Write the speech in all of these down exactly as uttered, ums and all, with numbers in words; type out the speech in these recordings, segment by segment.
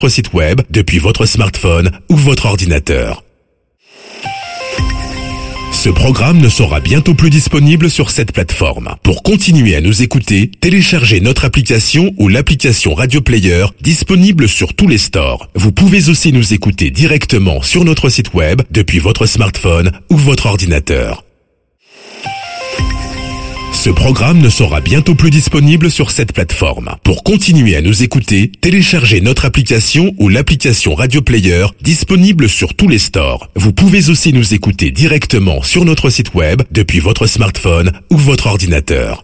Votre site web depuis votre smartphone ou votre ordinateur. Ce programme ne sera bientôt plus disponible sur cette plateforme. Pour continuer à nous écouter, téléchargez notre application ou l'application Radio Player disponible sur tous les stores. Vous pouvez aussi nous écouter directement sur notre site web depuis votre smartphone ou votre ordinateur. Ce programme ne sera bientôt plus disponible sur cette plateforme. Pour continuer à nous écouter, téléchargez notre application ou l'application Radio Player disponible sur tous les stores. Vous pouvez aussi nous écouter directement sur notre site web depuis votre smartphone ou votre ordinateur.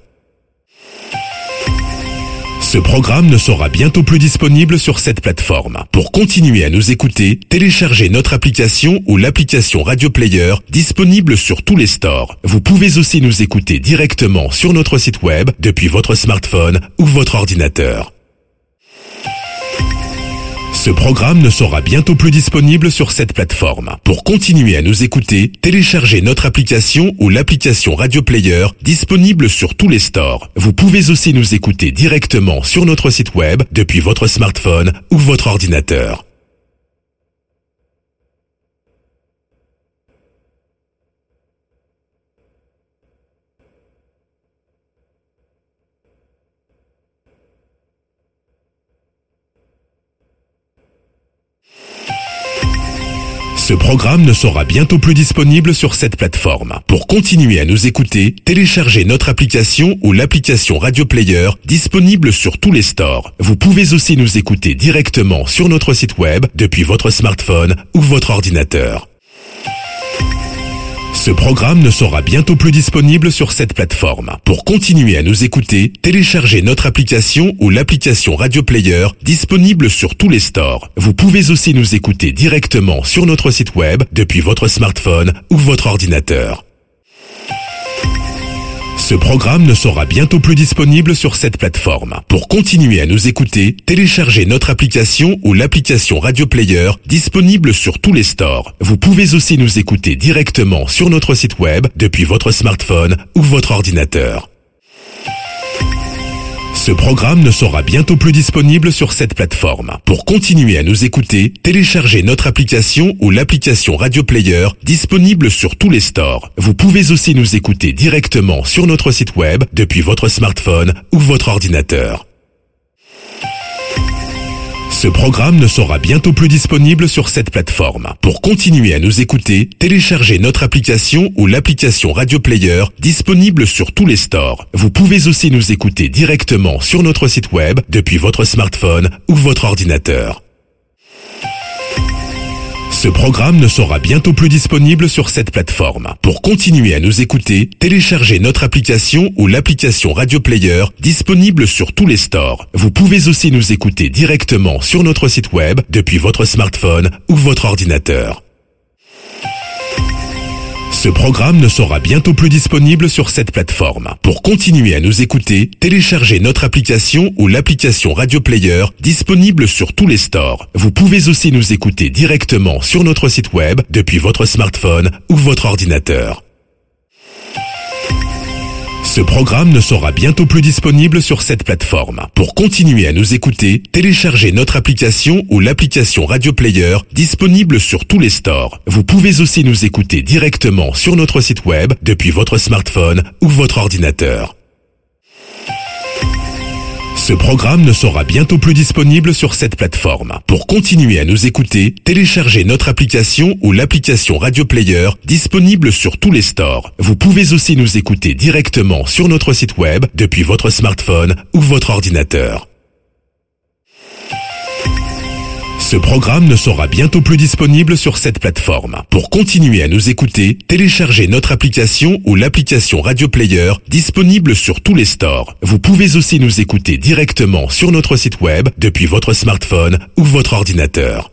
Ce programme ne sera bientôt plus disponible sur cette plateforme. Pour continuer à nous écouter, téléchargez notre application ou l'application Radio Player disponible sur tous les stores. Vous pouvez aussi nous écouter directement sur notre site web depuis votre smartphone ou votre ordinateur. Ce programme ne sera bientôt plus disponible sur cette plateforme. Pour continuer à nous écouter, téléchargez notre application ou l'application Radio Player disponible sur tous les stores. Vous pouvez aussi nous écouter directement sur notre site web depuis votre smartphone ou votre ordinateur. Ce programme ne sera bientôt plus disponible sur cette plateforme. Pour continuer à nous écouter, téléchargez notre application ou l'application Radio Player disponible sur tous les stores. Vous pouvez aussi nous écouter directement sur notre site web depuis votre smartphone ou votre ordinateur. Ce programme ne sera bientôt plus disponible sur cette plateforme. Pour continuer à nous écouter, téléchargez notre application ou l'application Radio Player disponible sur tous les stores. Vous pouvez aussi nous écouter directement sur notre site web depuis votre smartphone ou votre ordinateur. Ce programme ne sera bientôt plus disponible sur cette plateforme. Pour continuer à nous écouter, téléchargez notre application ou l'application Radio Player disponible sur tous les stores. Vous pouvez aussi nous écouter directement sur notre site web depuis votre smartphone ou votre ordinateur. Ce programme ne sera bientôt plus disponible sur cette plateforme. Pour continuer à nous écouter, téléchargez notre application ou l'application Radio Player disponible sur tous les stores. Vous pouvez aussi nous écouter directement sur notre site web depuis votre smartphone ou votre ordinateur. Ce programme ne sera bientôt plus disponible sur cette plateforme. Pour continuer à nous écouter, téléchargez notre application ou l'application Radio Player disponible sur tous les stores. Vous pouvez aussi nous écouter directement sur notre site web depuis votre smartphone ou votre ordinateur. Ce programme ne sera bientôt plus disponible sur cette plateforme. Pour continuer à nous écouter, téléchargez notre application ou l'application Radio Player disponible sur tous les stores. Vous pouvez aussi nous écouter directement sur notre site web depuis votre smartphone ou votre ordinateur. Ce programme ne sera bientôt plus disponible sur cette plateforme. Pour continuer à nous écouter, téléchargez notre application ou l'application Radio Player disponible sur tous les stores. Vous pouvez aussi nous écouter directement sur notre site web depuis votre smartphone ou votre ordinateur. Ce programme ne sera bientôt plus disponible sur cette plateforme. Pour continuer à nous écouter, téléchargez notre application ou l'application Radio Player disponible sur tous les stores. Vous pouvez aussi nous écouter directement sur notre site web depuis votre smartphone ou votre ordinateur. Ce programme ne sera bientôt plus disponible sur cette plateforme. Pour continuer à nous écouter, téléchargez notre application ou l'application Radio Player disponible sur tous les stores. Vous pouvez aussi nous écouter directement sur notre site web depuis votre smartphone ou votre ordinateur. Ce programme ne sera bientôt plus disponible sur cette plateforme. Pour continuer à nous écouter, téléchargez notre application ou l'application Radio Player disponible sur tous les stores. Vous pouvez aussi nous écouter directement sur notre site web depuis votre smartphone ou votre ordinateur.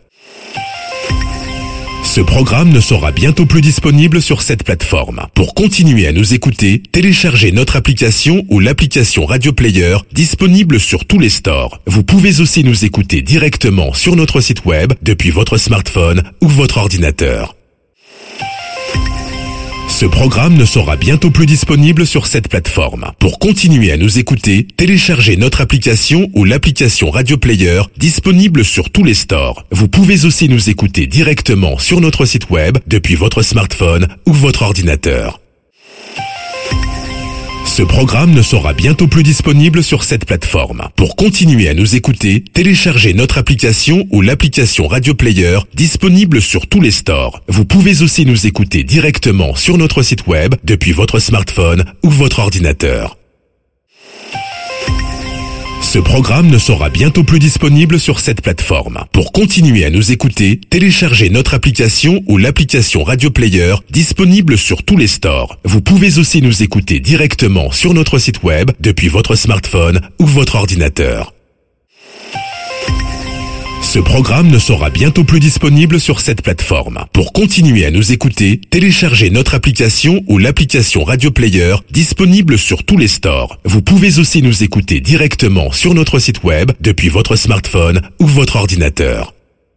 Ce programme ne sera bientôt plus disponible sur cette plateforme. Pour continuer à nous écouter, téléchargez notre application ou l'application Radio Player disponible sur tous les stores. Vous pouvez aussi nous écouter directement sur notre site web depuis votre smartphone ou votre ordinateur. Ce programme ne sera bientôt plus disponible sur cette plateforme. Pour continuer à nous écouter, téléchargez notre application ou l'application Radio Player disponible sur tous les stores. Vous pouvez aussi nous écouter directement sur notre site web depuis votre smartphone ou votre ordinateur. Ce programme ne sera bientôt plus disponible sur cette plateforme. Pour continuer à nous écouter, téléchargez notre application ou l'application Radio Player disponible sur tous les stores. Vous pouvez aussi nous écouter directement sur notre site web depuis votre smartphone ou votre ordinateur. Ce programme ne sera bientôt plus disponible sur cette plateforme. Pour continuer à nous écouter, téléchargez notre application ou l'application Radio Player disponible sur tous les stores. Vous pouvez aussi nous écouter directement sur notre site web depuis votre smartphone ou votre ordinateur. Ce programme ne sera bientôt plus disponible sur cette plateforme. Pour continuer à nous écouter, téléchargez notre application ou l'application Radio Player disponible sur tous les stores. Vous pouvez aussi nous écouter directement sur notre site web depuis votre smartphone ou votre ordinateur.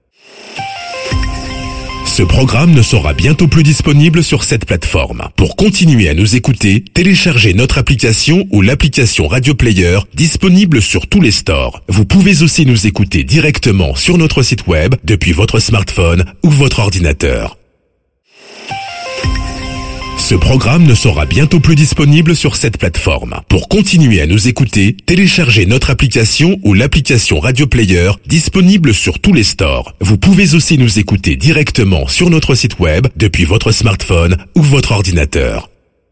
Ce programme ne sera bientôt plus disponible sur cette plateforme. Pour continuer à nous écouter, téléchargez notre application ou l'application Radio Player disponible sur tous les stores. Vous pouvez aussi nous écouter directement sur notre site web depuis votre smartphone ou votre ordinateur. Ce programme ne sera bientôt plus disponible sur cette plateforme. Pour continuer à nous écouter, téléchargez notre application ou l'application Radio Player disponible sur tous les stores. Vous pouvez aussi nous écouter directement sur notre site web depuis votre smartphone ou votre ordinateur.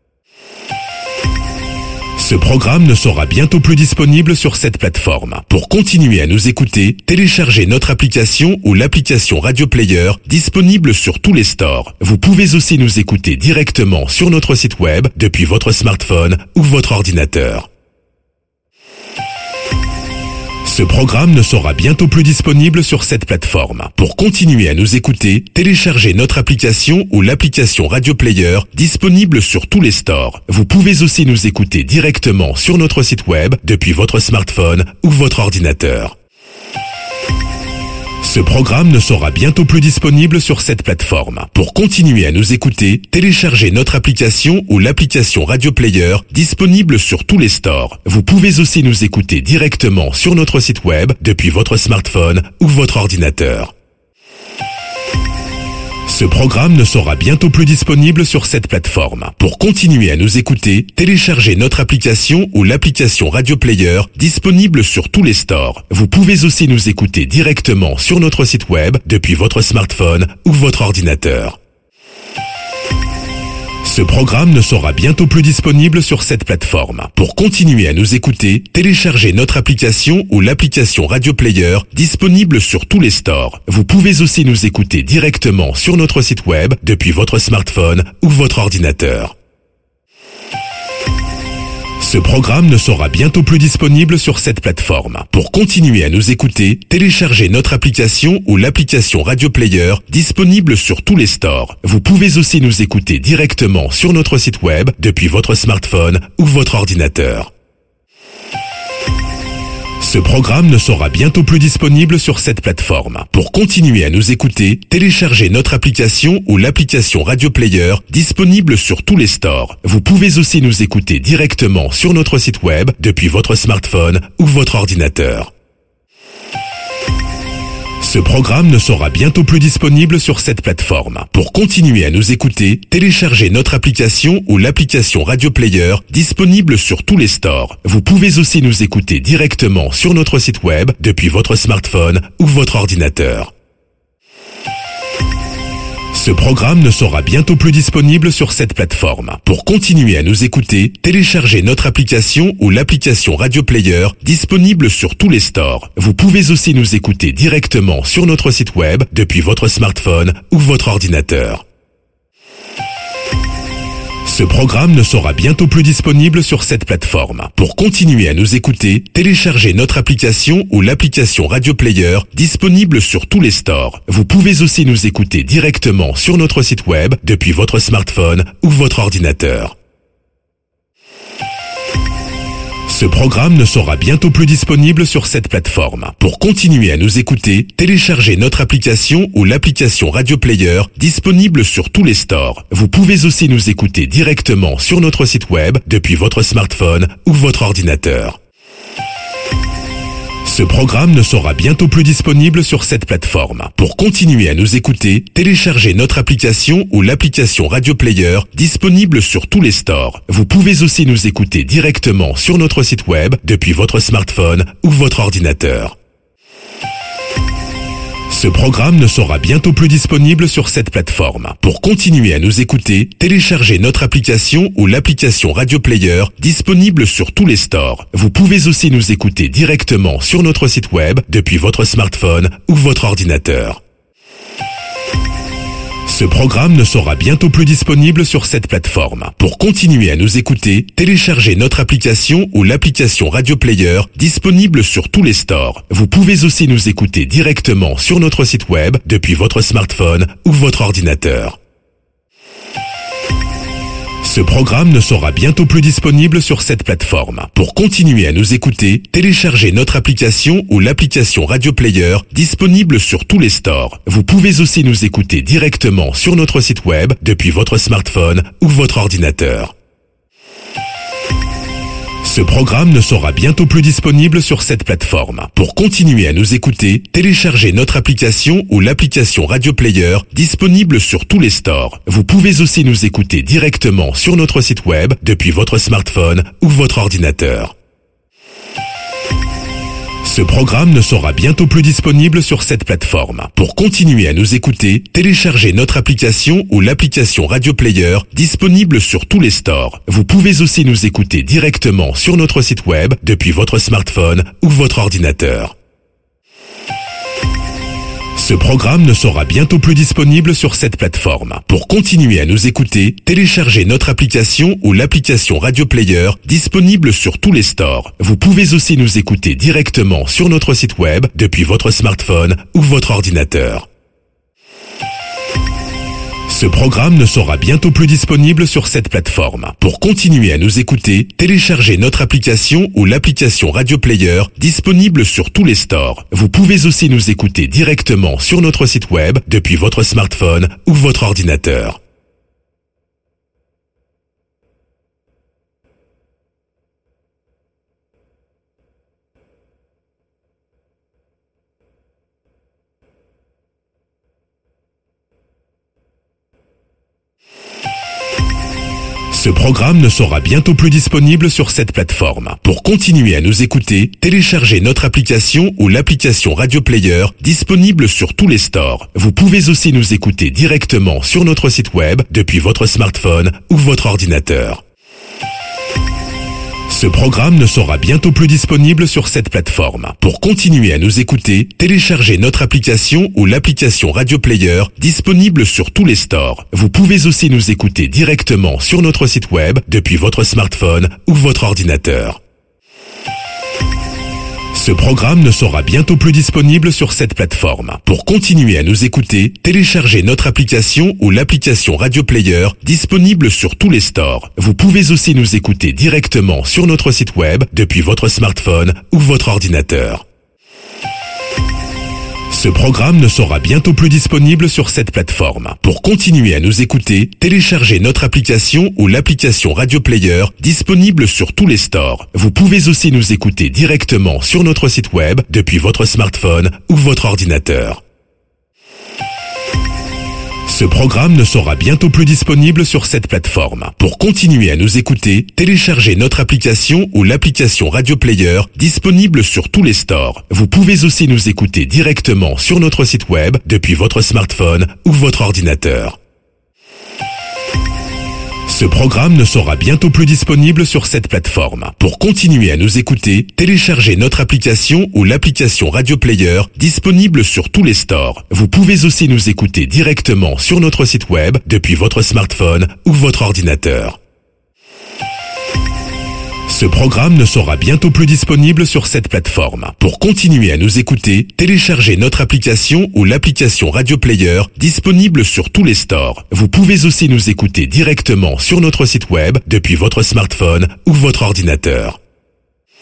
Ce programme ne sera bientôt plus disponible sur cette plateforme. Pour continuer à nous écouter, téléchargez notre application ou l'application Radio Player disponible sur tous les stores. Vous pouvez aussi nous écouter directement sur notre site web depuis votre smartphone ou votre ordinateur. Ce programme ne sera bientôt plus disponible sur cette plateforme. Pour continuer à nous écouter, téléchargez notre application ou l'application Radio Player disponible sur tous les stores. Vous pouvez aussi nous écouter directement sur notre site web depuis votre smartphone ou votre ordinateur. Ce programme ne sera bientôt plus disponible sur cette plateforme. Pour continuer à nous écouter, téléchargez notre application ou l'application Radio Player disponible sur tous les stores. Vous pouvez aussi nous écouter directement sur notre site web depuis votre smartphone ou votre ordinateur. Ce programme ne sera bientôt plus disponible sur cette plateforme. Pour continuer à nous écouter, téléchargez notre application ou l'application Radio Player disponible sur tous les stores. Vous pouvez aussi nous écouter directement sur notre site web depuis votre smartphone ou votre ordinateur. Ce programme ne sera bientôt plus disponible sur cette plateforme. Pour continuer à nous écouter, téléchargez notre application ou l'application Radio Player disponible sur tous les stores. Vous pouvez aussi nous écouter directement sur notre site web depuis votre smartphone ou votre ordinateur. Ce programme ne sera bientôt plus disponible sur cette plateforme. Pour continuer à nous écouter, téléchargez notre application ou l'application Radio Player disponible sur tous les stores. Vous pouvez aussi nous écouter directement sur notre site web depuis votre smartphone ou votre ordinateur. Ce programme ne sera bientôt plus disponible sur cette plateforme. Pour continuer à nous écouter, téléchargez notre application ou l'application Radio Player disponible sur tous les stores. Vous pouvez aussi nous écouter directement sur notre site web depuis votre smartphone ou votre ordinateur. Ce programme ne sera bientôt plus disponible sur cette plateforme. Pour continuer à nous écouter, téléchargez notre application ou l'application Radio Player disponible sur tous les stores. Vous pouvez aussi nous écouter directement sur notre site web depuis votre smartphone ou votre ordinateur. Ce programme ne sera bientôt plus disponible sur cette plateforme. Pour continuer à nous écouter, téléchargez notre application ou l'application Radio Player disponible sur tous les stores. Vous pouvez aussi nous écouter directement sur notre site web depuis votre smartphone ou votre ordinateur. Ce programme ne sera bientôt plus disponible sur cette plateforme. Pour continuer à nous écouter, téléchargez notre application ou l'application Radio Player disponible sur tous les stores. Vous pouvez aussi nous écouter directement sur notre site web depuis votre smartphone ou votre ordinateur. Ce programme ne sera bientôt plus disponible sur cette plateforme. Pour continuer à nous écouter, téléchargez notre application ou l'application Radio Player disponible sur tous les stores. Vous pouvez aussi nous écouter directement sur notre site web depuis votre smartphone ou votre ordinateur. Ce programme ne sera bientôt plus disponible sur cette plateforme. Pour continuer à nous écouter, téléchargez notre application ou l'application Radio Player disponible sur tous les stores. Vous pouvez aussi nous écouter directement sur notre site web depuis votre smartphone ou votre ordinateur. Ce programme ne sera bientôt plus disponible sur cette plateforme. Pour continuer à nous écouter, téléchargez notre application ou l'application Radio Player disponible sur tous les stores. Vous pouvez aussi nous écouter directement sur notre site web depuis votre smartphone ou votre ordinateur. Ce programme ne sera bientôt plus disponible sur cette plateforme. Pour continuer à nous écouter, téléchargez notre application ou l'application Radio Player disponible sur tous les stores. Vous pouvez aussi nous écouter directement sur notre site web depuis votre smartphone ou votre ordinateur. Ce programme ne sera bientôt plus disponible sur cette plateforme. Pour continuer à nous écouter, téléchargez notre application ou l'application Radio Player disponible sur tous les stores. Vous pouvez aussi nous écouter directement sur notre site web depuis votre smartphone ou votre ordinateur. Ce programme ne sera bientôt plus disponible sur cette plateforme. Pour continuer à nous écouter, téléchargez notre application ou l'application Radio Player disponible sur tous les stores. Vous pouvez aussi nous écouter directement sur notre site web depuis votre smartphone ou votre ordinateur. Ce programme ne sera bientôt plus disponible sur cette plateforme. Pour continuer à nous écouter, téléchargez notre application ou l'application Radio Player disponible sur tous les stores. Vous pouvez aussi nous écouter directement sur notre site web depuis votre smartphone ou votre ordinateur. Ce programme ne sera bientôt plus disponible sur cette plateforme. Pour continuer à nous écouter, téléchargez notre application ou l'application Radio Player disponible sur tous les stores. Vous pouvez aussi nous écouter directement sur notre site web depuis votre smartphone ou votre ordinateur. Ce programme ne sera bientôt plus disponible sur cette plateforme. Pour continuer à nous écouter, téléchargez notre application ou l'application Radio Player disponible sur tous les stores. Vous pouvez aussi nous écouter directement sur notre site web depuis votre smartphone ou votre ordinateur. Ce programme ne sera bientôt plus disponible sur cette plateforme. Pour continuer à nous écouter, téléchargez notre application ou l'application Radio Player disponible sur tous les stores. Vous pouvez aussi nous écouter directement sur notre site web depuis votre smartphone ou votre ordinateur. Ce programme ne sera bientôt plus disponible sur cette plateforme. Pour continuer à nous écouter, téléchargez notre application ou l'application Radio Player disponible sur tous les stores. Vous pouvez aussi nous écouter directement sur notre site web depuis votre smartphone ou votre ordinateur. Ce programme ne sera bientôt plus disponible sur cette plateforme. Pour continuer à nous écouter, téléchargez notre application ou l'application Radio Player disponible sur tous les stores. Vous pouvez aussi nous écouter directement sur notre site web depuis votre smartphone ou votre ordinateur. Ce programme ne sera bientôt plus disponible sur cette plateforme. Pour continuer à nous écouter, téléchargez notre application ou l'application Radio Player disponible sur tous les stores. Vous pouvez aussi nous écouter directement sur notre site web depuis votre smartphone ou votre ordinateur. Ce programme ne sera bientôt plus disponible sur cette plateforme. Pour continuer à nous écouter, téléchargez notre application ou l'application Radio Player disponible sur tous les stores. Vous pouvez aussi nous écouter directement sur notre site web depuis votre smartphone ou votre ordinateur. Ce programme ne sera bientôt plus disponible sur cette plateforme. Pour continuer à nous écouter, téléchargez notre application ou l'application Radio Player disponible sur tous les stores. Vous pouvez aussi nous écouter directement sur notre site web depuis votre smartphone ou votre ordinateur. Ce programme ne sera bientôt plus disponible sur cette plateforme. Pour continuer à nous écouter, téléchargez notre application ou l'application Radio Player disponible sur tous les stores. Vous pouvez aussi nous écouter directement sur notre site web depuis votre smartphone ou votre ordinateur.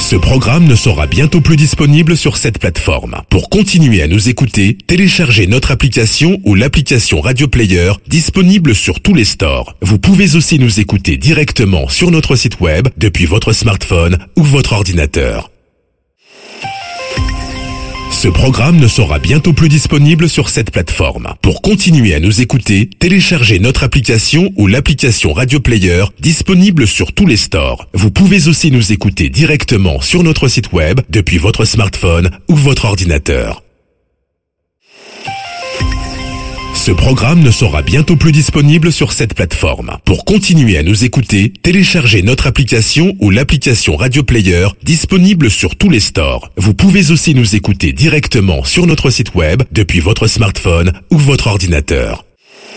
Ce programme ne sera bientôt plus disponible sur cette plateforme. Pour continuer à nous écouter, téléchargez notre application ou l'application Radio Player disponible sur tous les stores. Vous pouvez aussi nous écouter directement sur notre site web depuis votre smartphone ou votre ordinateur. Ce programme ne sera bientôt plus disponible sur cette plateforme. Pour continuer à nous écouter, téléchargez notre application ou l'application Radio Player disponible sur tous les stores. Vous pouvez aussi nous écouter directement sur notre site web depuis votre smartphone ou votre ordinateur. Ce programme ne sera bientôt plus disponible sur cette plateforme. Pour continuer à nous écouter, téléchargez notre application ou l'application Radio Player disponible sur tous les stores. Vous pouvez aussi nous écouter directement sur notre site web depuis votre smartphone ou votre ordinateur.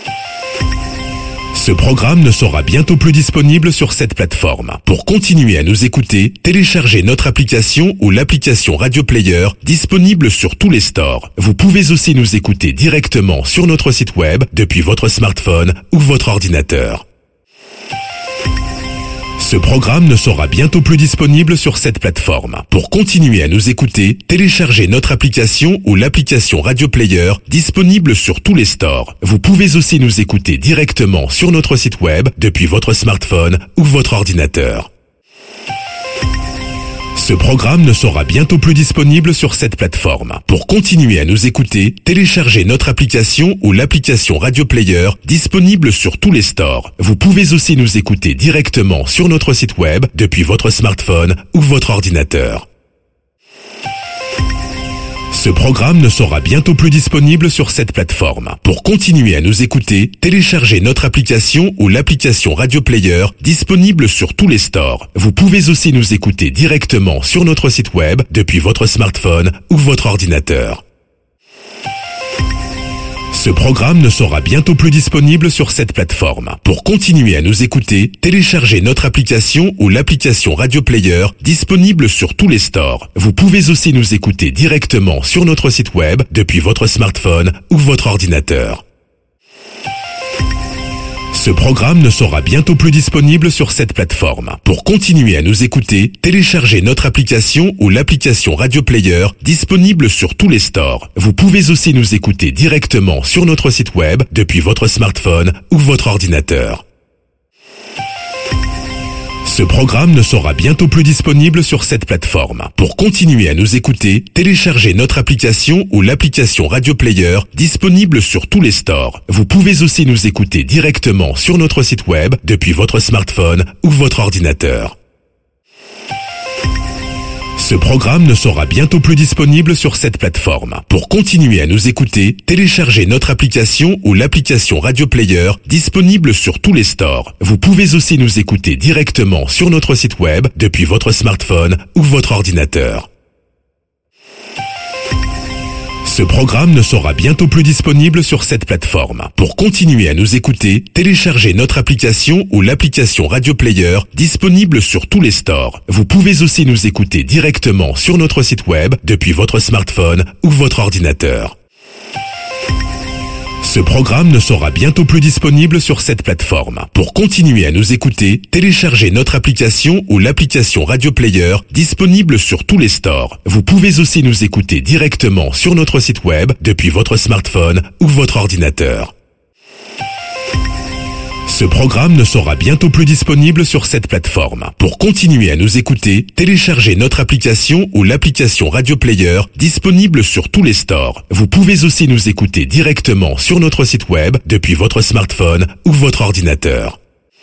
Ce programme ne sera bientôt plus disponible sur cette plateforme. Pour continuer à nous écouter, téléchargez notre application ou l'application Radio Player disponible sur tous les stores. Vous pouvez aussi nous écouter directement sur notre site web depuis votre smartphone ou votre ordinateur. Ce programme ne sera bientôt plus disponible sur cette plateforme. Pour continuer à nous écouter, téléchargez notre application ou l'application Radio Player disponible sur tous les stores. Vous pouvez aussi nous écouter directement sur notre site web depuis votre smartphone ou votre ordinateur. Ce programme ne sera bientôt plus disponible sur cette plateforme. Pour continuer à nous écouter, téléchargez notre application ou l'application Radio Player disponible sur tous les stores. Vous pouvez aussi nous écouter directement sur notre site web depuis votre smartphone ou votre ordinateur. Ce programme ne sera bientôt plus disponible sur cette plateforme. Pour continuer à nous écouter, téléchargez notre application ou l'application Radio Player disponible sur tous les stores. Vous pouvez aussi nous écouter directement sur notre site web depuis votre smartphone ou votre ordinateur. Ce programme ne sera bientôt plus disponible sur cette plateforme. Pour continuer à nous écouter, téléchargez notre application ou l'application Radio Player disponible sur tous les stores. Vous pouvez aussi nous écouter directement sur notre site web depuis votre smartphone ou votre ordinateur. Ce programme ne sera bientôt plus disponible sur cette plateforme. Pour continuer à nous écouter, téléchargez notre application ou l'application Radio Player disponible sur tous les stores. Vous pouvez aussi nous écouter directement sur notre site web depuis votre smartphone ou votre ordinateur. Ce programme ne sera bientôt plus disponible sur cette plateforme. Pour continuer à nous écouter, téléchargez notre application ou l'application Radio Player disponible sur tous les stores. Vous pouvez aussi nous écouter directement sur notre site web depuis votre smartphone ou votre ordinateur. Ce programme ne sera bientôt plus disponible sur cette plateforme. Pour continuer à nous écouter, téléchargez notre application ou l'application Radio Player disponible sur tous les stores. Vous pouvez aussi nous écouter directement sur notre site web depuis votre smartphone ou votre ordinateur. Ce programme ne sera bientôt plus disponible sur cette plateforme. Pour continuer à nous écouter, téléchargez notre application ou l'application Radio Player disponible sur tous les stores. Vous pouvez aussi nous écouter directement sur notre site web depuis votre smartphone ou votre ordinateur. Ce programme ne sera bientôt plus disponible sur cette plateforme. Pour continuer à nous écouter, téléchargez notre application ou l'application Radio Player disponible sur tous les stores. Vous pouvez aussi nous écouter directement sur notre site web depuis votre smartphone ou votre ordinateur. Ce programme ne sera bientôt plus disponible sur cette plateforme. Pour continuer à nous écouter, téléchargez notre application ou l'application Radio Player disponible sur tous les stores. Vous pouvez aussi nous écouter directement sur notre site web depuis votre smartphone ou votre ordinateur.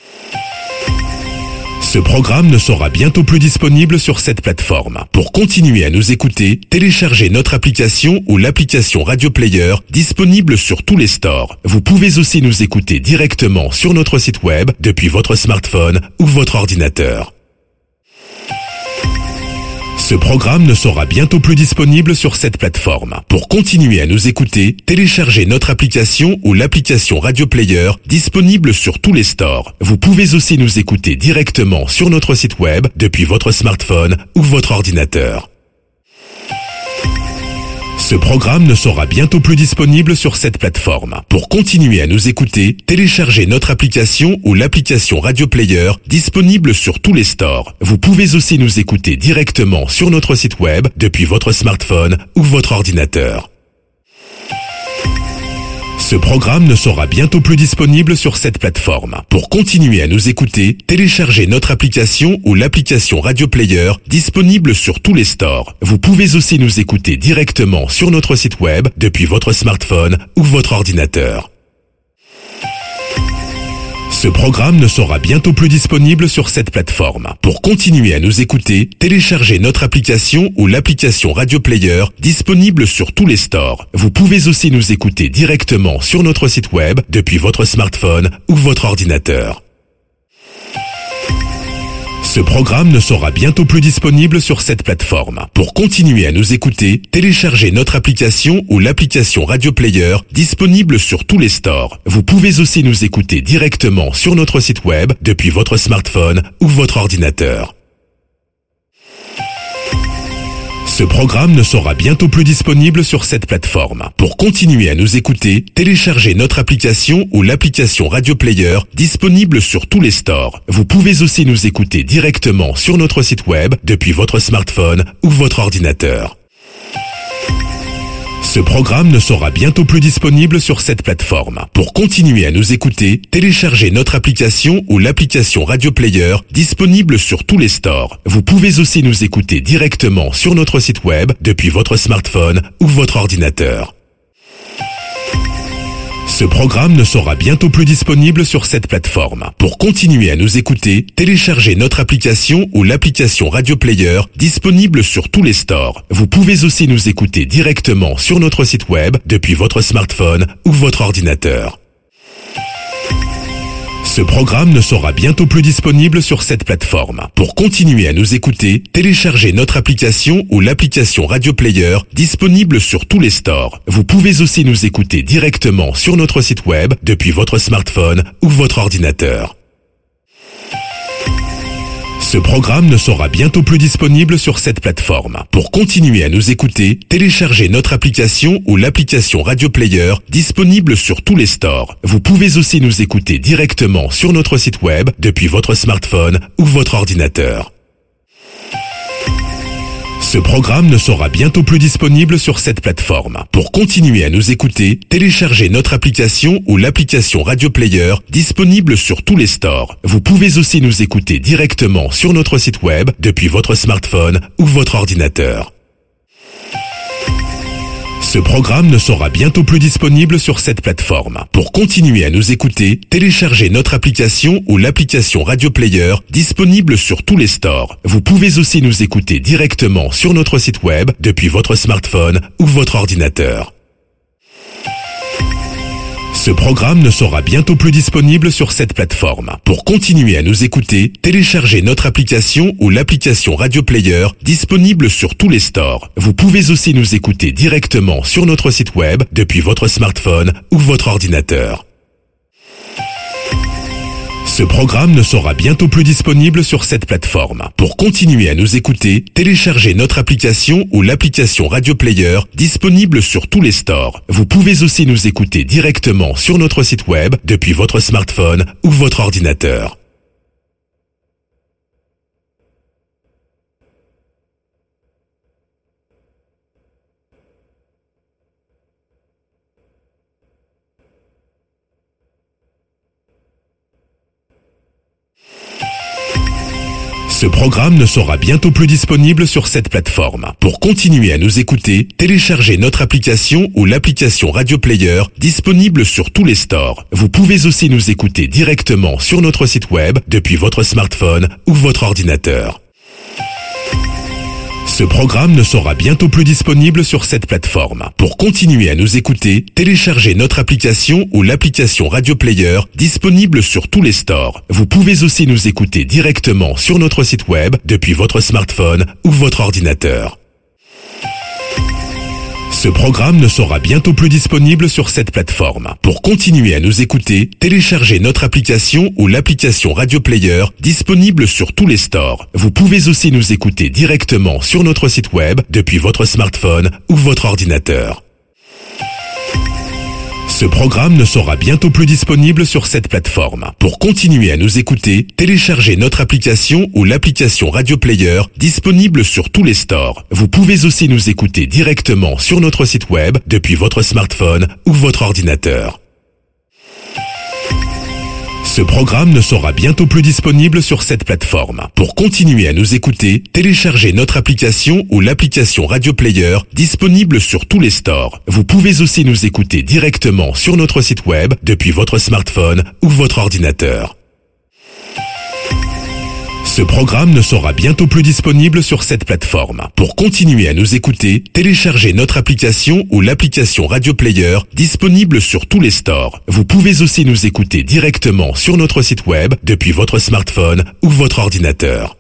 Ce programme ne sera bientôt plus disponible sur cette plateforme. Pour continuer à nous écouter, téléchargez notre application ou l'application Radio Player disponible sur tous les stores. Vous pouvez aussi nous écouter directement sur notre site web depuis votre smartphone ou votre ordinateur. Ce programme ne sera bientôt plus disponible sur cette plateforme. Pour continuer à nous écouter, téléchargez notre application ou l'application Radio Player disponible sur tous les stores. Vous pouvez aussi nous écouter directement sur notre site web depuis votre smartphone ou votre ordinateur. Ce Ce programme ne sera bientôt plus disponible sur cette plateforme. Pour continuer à nous écouter, téléchargez notre application ou l'application Radio Player disponible sur tous les stores. Vous pouvez aussi nous écouter directement sur notre site web depuis votre smartphone ou votre ordinateur. Ce programme ne sera bientôt plus disponible sur cette plateforme. Pour continuer à nous écouter, téléchargez notre application ou l'application Radio Player disponible sur tous les stores. Vous pouvez aussi nous écouter directement sur notre site web depuis votre smartphone ou votre ordinateur. Ce programme ne sera bientôt plus disponible sur cette plateforme. Pour continuer à nous écouter, téléchargez notre application ou l'application Radio Player disponible sur tous les stores. Vous pouvez aussi nous écouter directement sur notre site web depuis votre smartphone ou votre ordinateur. Ce programme ne sera bientôt plus disponible sur cette plateforme. Pour continuer à nous écouter, téléchargez notre application ou l'application Radio Player disponible sur tous les stores. Vous pouvez aussi nous écouter directement sur notre site web depuis votre smartphone ou votre ordinateur. Ce programme ne sera bientôt plus disponible sur cette plateforme. Pour continuer à nous écouter, téléchargez notre application ou l'application Radio Player disponible sur tous les stores. Vous pouvez aussi nous écouter directement sur notre site web depuis votre smartphone ou votre ordinateur. Ce programme ne sera bientôt plus disponible sur cette plateforme. Pour continuer à nous écouter, téléchargez notre application ou l'application Radio Player disponible sur tous les stores. Vous pouvez aussi nous écouter directement sur notre site web depuis votre smartphone ou votre ordinateur. Ce programme ne sera bientôt plus disponible sur cette plateforme. Pour continuer à nous écouter, téléchargez notre application ou l'application Radio Player disponible sur tous les stores. Vous pouvez aussi nous écouter directement sur notre site web depuis votre smartphone ou votre ordinateur. Ce programme ne sera bientôt plus disponible sur cette plateforme. Pour continuer à nous écouter, téléchargez notre application ou l'application Radio Player disponible sur tous les stores. Vous pouvez aussi nous écouter directement sur notre site web depuis votre smartphone ou votre ordinateur. Ce programme ne sera bientôt plus disponible sur cette plateforme. Pour continuer à nous écouter, téléchargez notre application ou l'application Radio Player disponible sur tous les stores. Vous pouvez aussi nous écouter directement sur notre site web depuis votre smartphone ou votre ordinateur. Ce programme ne sera bientôt plus disponible sur cette plateforme. Pour continuer à nous écouter, téléchargez notre application ou l'application Radio Player disponible sur tous les stores. Vous pouvez aussi nous écouter directement sur notre site web depuis votre smartphone ou votre ordinateur. Ce programme ne sera bientôt plus disponible sur cette plateforme. Pour continuer à nous écouter, téléchargez notre application ou l'application Radio Player disponible sur tous les stores. Vous pouvez aussi nous écouter directement sur notre site web depuis votre smartphone ou votre ordinateur. Ce programme ne sera bientôt plus disponible sur cette plateforme. Pour continuer à nous écouter, téléchargez notre application ou l'application Radio Player disponible sur tous les stores. Vous pouvez aussi nous écouter directement sur notre site web depuis votre smartphone ou votre ordinateur. Ce programme ne sera bientôt plus disponible sur cette plateforme. Pour continuer à nous écouter, téléchargez notre application ou l'application Radio Player disponible sur tous les stores. Vous pouvez aussi nous écouter directement sur notre site web depuis votre smartphone ou votre ordinateur. Ce programme ne sera bientôt plus disponible sur cette plateforme. Pour continuer à nous écouter, téléchargez notre application ou l'application Radio Player disponible sur tous les stores. Vous pouvez aussi nous écouter directement sur notre site web depuis votre smartphone ou votre ordinateur. Ce programme ne sera bientôt plus disponible sur cette plateforme. Pour continuer à nous écouter, téléchargez notre application ou l'application Radio Player disponible sur tous les stores. Vous pouvez aussi nous écouter directement sur notre site web depuis votre smartphone ou votre ordinateur. Ce programme ne sera bientôt plus disponible sur cette plateforme. Pour continuer à nous écouter, téléchargez notre application ou l'application Radio Player disponible sur tous les stores. Vous pouvez aussi nous écouter directement sur notre site web depuis votre smartphone ou votre ordinateur. Ce programme ne sera bientôt plus disponible sur cette plateforme. Pour continuer à nous écouter, téléchargez notre application ou l'application Radio Player disponible sur tous les stores. Vous pouvez aussi nous écouter directement sur notre site web depuis votre smartphone ou votre ordinateur. Ce programme ne sera bientôt plus disponible sur cette plateforme. Pour continuer à nous écouter, téléchargez notre application ou l'application Radio Player disponible sur tous les stores. Vous pouvez aussi nous écouter directement sur notre site web depuis votre smartphone ou votre ordinateur. Ce programme ne sera bientôt plus disponible sur cette plateforme. Pour continuer à nous écouter, téléchargez notre application ou l'application Radio Player disponible sur tous les stores. Vous pouvez aussi nous écouter directement sur notre site web depuis votre smartphone ou votre ordinateur.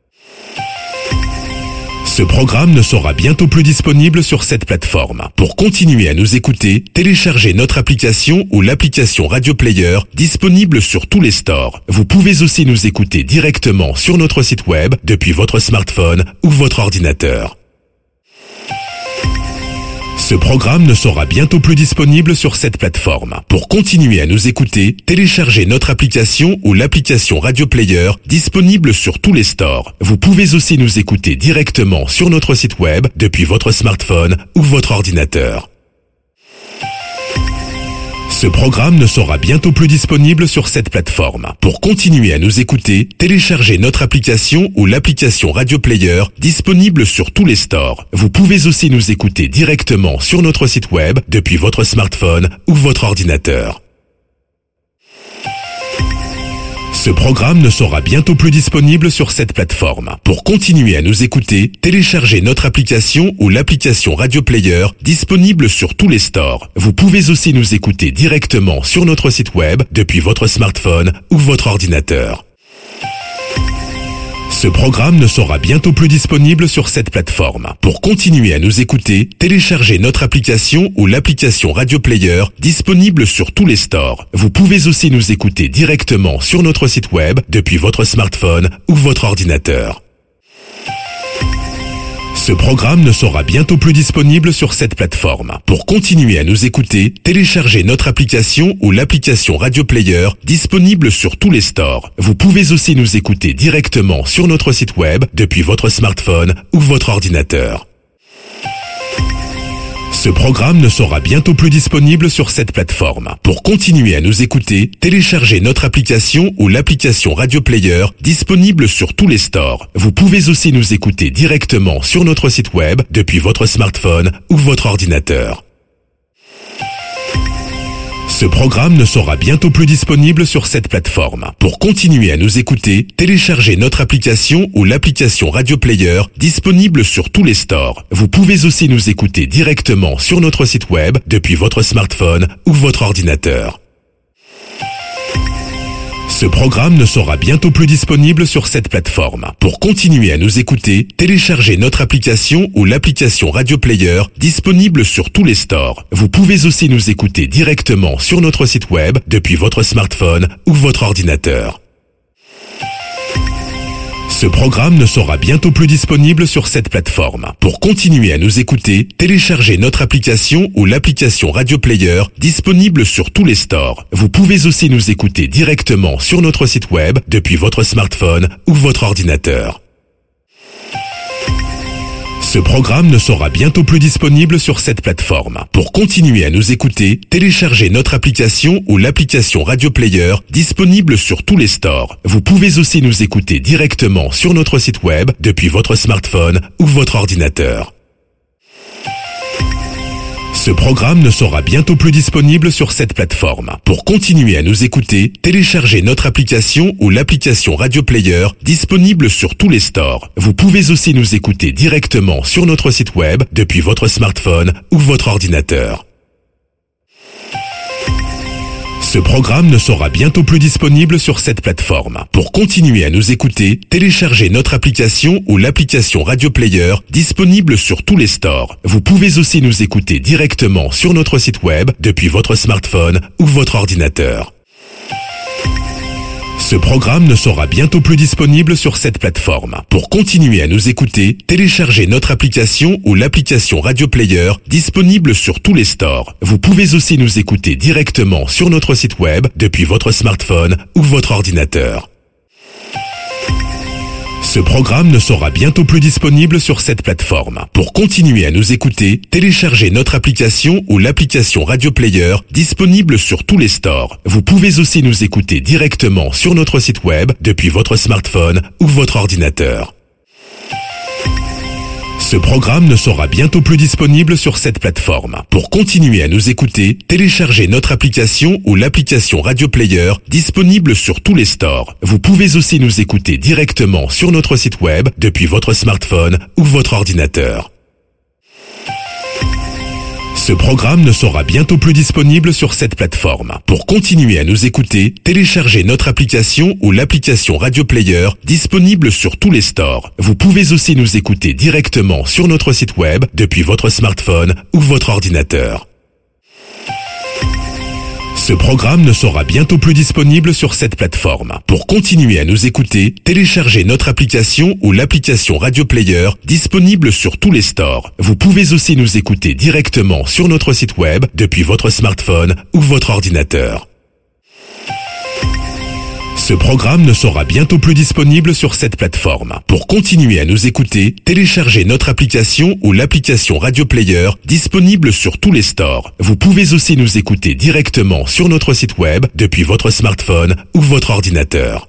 Ce programme ne sera bientôt plus disponible sur cette plateforme. Pour continuer à nous écouter, téléchargez notre application ou l'application Radio Player disponible sur tous les stores. Vous pouvez aussi nous écouter directement sur notre site web depuis votre smartphone ou votre ordinateur. Ce programme ne sera bientôt plus disponible sur cette plateforme. Pour continuer à nous écouter, téléchargez notre application ou l'application Radio Player disponible sur tous les stores. Vous pouvez aussi nous écouter directement sur notre site web depuis votre smartphone ou votre ordinateur. Ce programme ne sera bientôt plus disponible sur cette plateforme. Pour continuer à nous écouter, téléchargez notre application ou l'application Radio Player disponible sur tous les stores. Vous pouvez aussi nous écouter directement sur notre site web depuis votre smartphone ou votre ordinateur. Ce programme ne sera bientôt plus disponible sur cette plateforme. Pour continuer à nous écouter, téléchargez notre application ou l'application Radio Player disponible sur tous les stores. Vous pouvez aussi nous écouter directement sur notre site web depuis votre smartphone ou votre ordinateur. Ce programme ne sera bientôt plus disponible sur cette plateforme. Pour continuer à nous écouter, téléchargez notre application ou l'application Radio Player disponible sur tous les stores. Vous pouvez aussi nous écouter directement sur notre site web depuis votre smartphone ou votre ordinateur. Ce programme ne sera bientôt plus disponible sur cette plateforme. Pour continuer à nous écouter, téléchargez notre application ou l'application Radio Player disponible sur tous les stores. Vous pouvez aussi nous écouter directement sur notre site web depuis votre smartphone ou votre ordinateur. Ce programme ne sera bientôt plus disponible sur cette plateforme. Pour continuer à nous écouter, téléchargez notre application ou l'application Radio Player disponible sur tous les stores. Vous pouvez aussi nous écouter directement sur notre site web depuis votre smartphone ou votre ordinateur. Ce programme ne sera bientôt plus disponible sur cette plateforme. Pour continuer à nous écouter, téléchargez notre application ou l'application Radio Player disponible sur tous les stores. Vous pouvez aussi nous écouter directement sur notre site web depuis votre smartphone ou votre ordinateur. Ce programme ne sera bientôt plus disponible sur cette plateforme. Pour continuer à nous écouter, téléchargez notre application ou l'application Radio Player disponible sur tous les stores. Vous pouvez aussi nous écouter directement sur notre site web depuis votre smartphone ou votre ordinateur. Ce programme ne sera bientôt plus disponible sur cette plateforme. Pour continuer à nous écouter, téléchargez notre application ou l'application Radio Player disponible sur tous les stores. Vous pouvez aussi nous écouter directement sur notre site web depuis votre smartphone ou votre ordinateur. Ce programme ne sera bientôt plus disponible sur cette plateforme. Pour continuer à nous écouter, téléchargez notre application ou l'application Radio Player disponible sur tous les stores. Vous pouvez aussi nous écouter directement sur notre site web depuis votre smartphone ou votre ordinateur. Ce programme ne sera bientôt plus disponible sur cette plateforme. Pour continuer à nous écouter, téléchargez notre application ou l'application Radio Player disponible sur tous les stores. Vous pouvez aussi nous écouter directement sur notre site web depuis votre smartphone ou votre ordinateur. Ce programme ne sera bientôt plus disponible sur cette plateforme. Pour continuer à nous écouter, téléchargez notre application ou l'application Radio Player disponible sur tous les stores. Vous pouvez aussi nous écouter directement sur notre site web depuis votre smartphone ou votre ordinateur. Ce programme ne sera bientôt plus disponible sur cette plateforme. Pour continuer à nous écouter, téléchargez notre application ou l'application Radio Player disponible sur tous les stores. Vous pouvez aussi nous écouter directement sur notre site web depuis votre smartphone ou votre ordinateur. Ce programme ne sera bientôt plus disponible sur cette plateforme. Pour continuer à nous écouter, téléchargez notre application ou l'application Radio Player disponible sur tous les stores. Vous pouvez aussi nous écouter directement sur notre site web depuis votre smartphone ou votre ordinateur. Ce programme ne sera bientôt plus disponible sur cette plateforme. Pour continuer à nous écouter, téléchargez notre application ou l'application Radio Player disponible sur tous les stores. Vous pouvez aussi nous écouter directement sur notre site web depuis votre smartphone ou votre ordinateur. Ce programme ne sera bientôt plus disponible sur cette plateforme. Pour continuer à nous écouter, téléchargez notre application ou l'application Radio Player disponible sur tous les stores. Vous pouvez aussi nous écouter directement sur notre site web depuis votre smartphone ou votre ordinateur. Ce programme ne sera bientôt plus disponible sur cette plateforme. Pour continuer à nous écouter, téléchargez notre application ou l'application Radio Player disponible sur tous les stores. Vous pouvez aussi nous écouter directement sur notre site web depuis votre smartphone ou votre ordinateur. Ce programme ne sera bientôt plus disponible sur cette plateforme. Pour continuer à nous écouter, téléchargez notre application ou l'application Radio Player disponible sur tous les stores. Vous pouvez aussi nous écouter directement sur notre site web depuis votre smartphone ou votre ordinateur.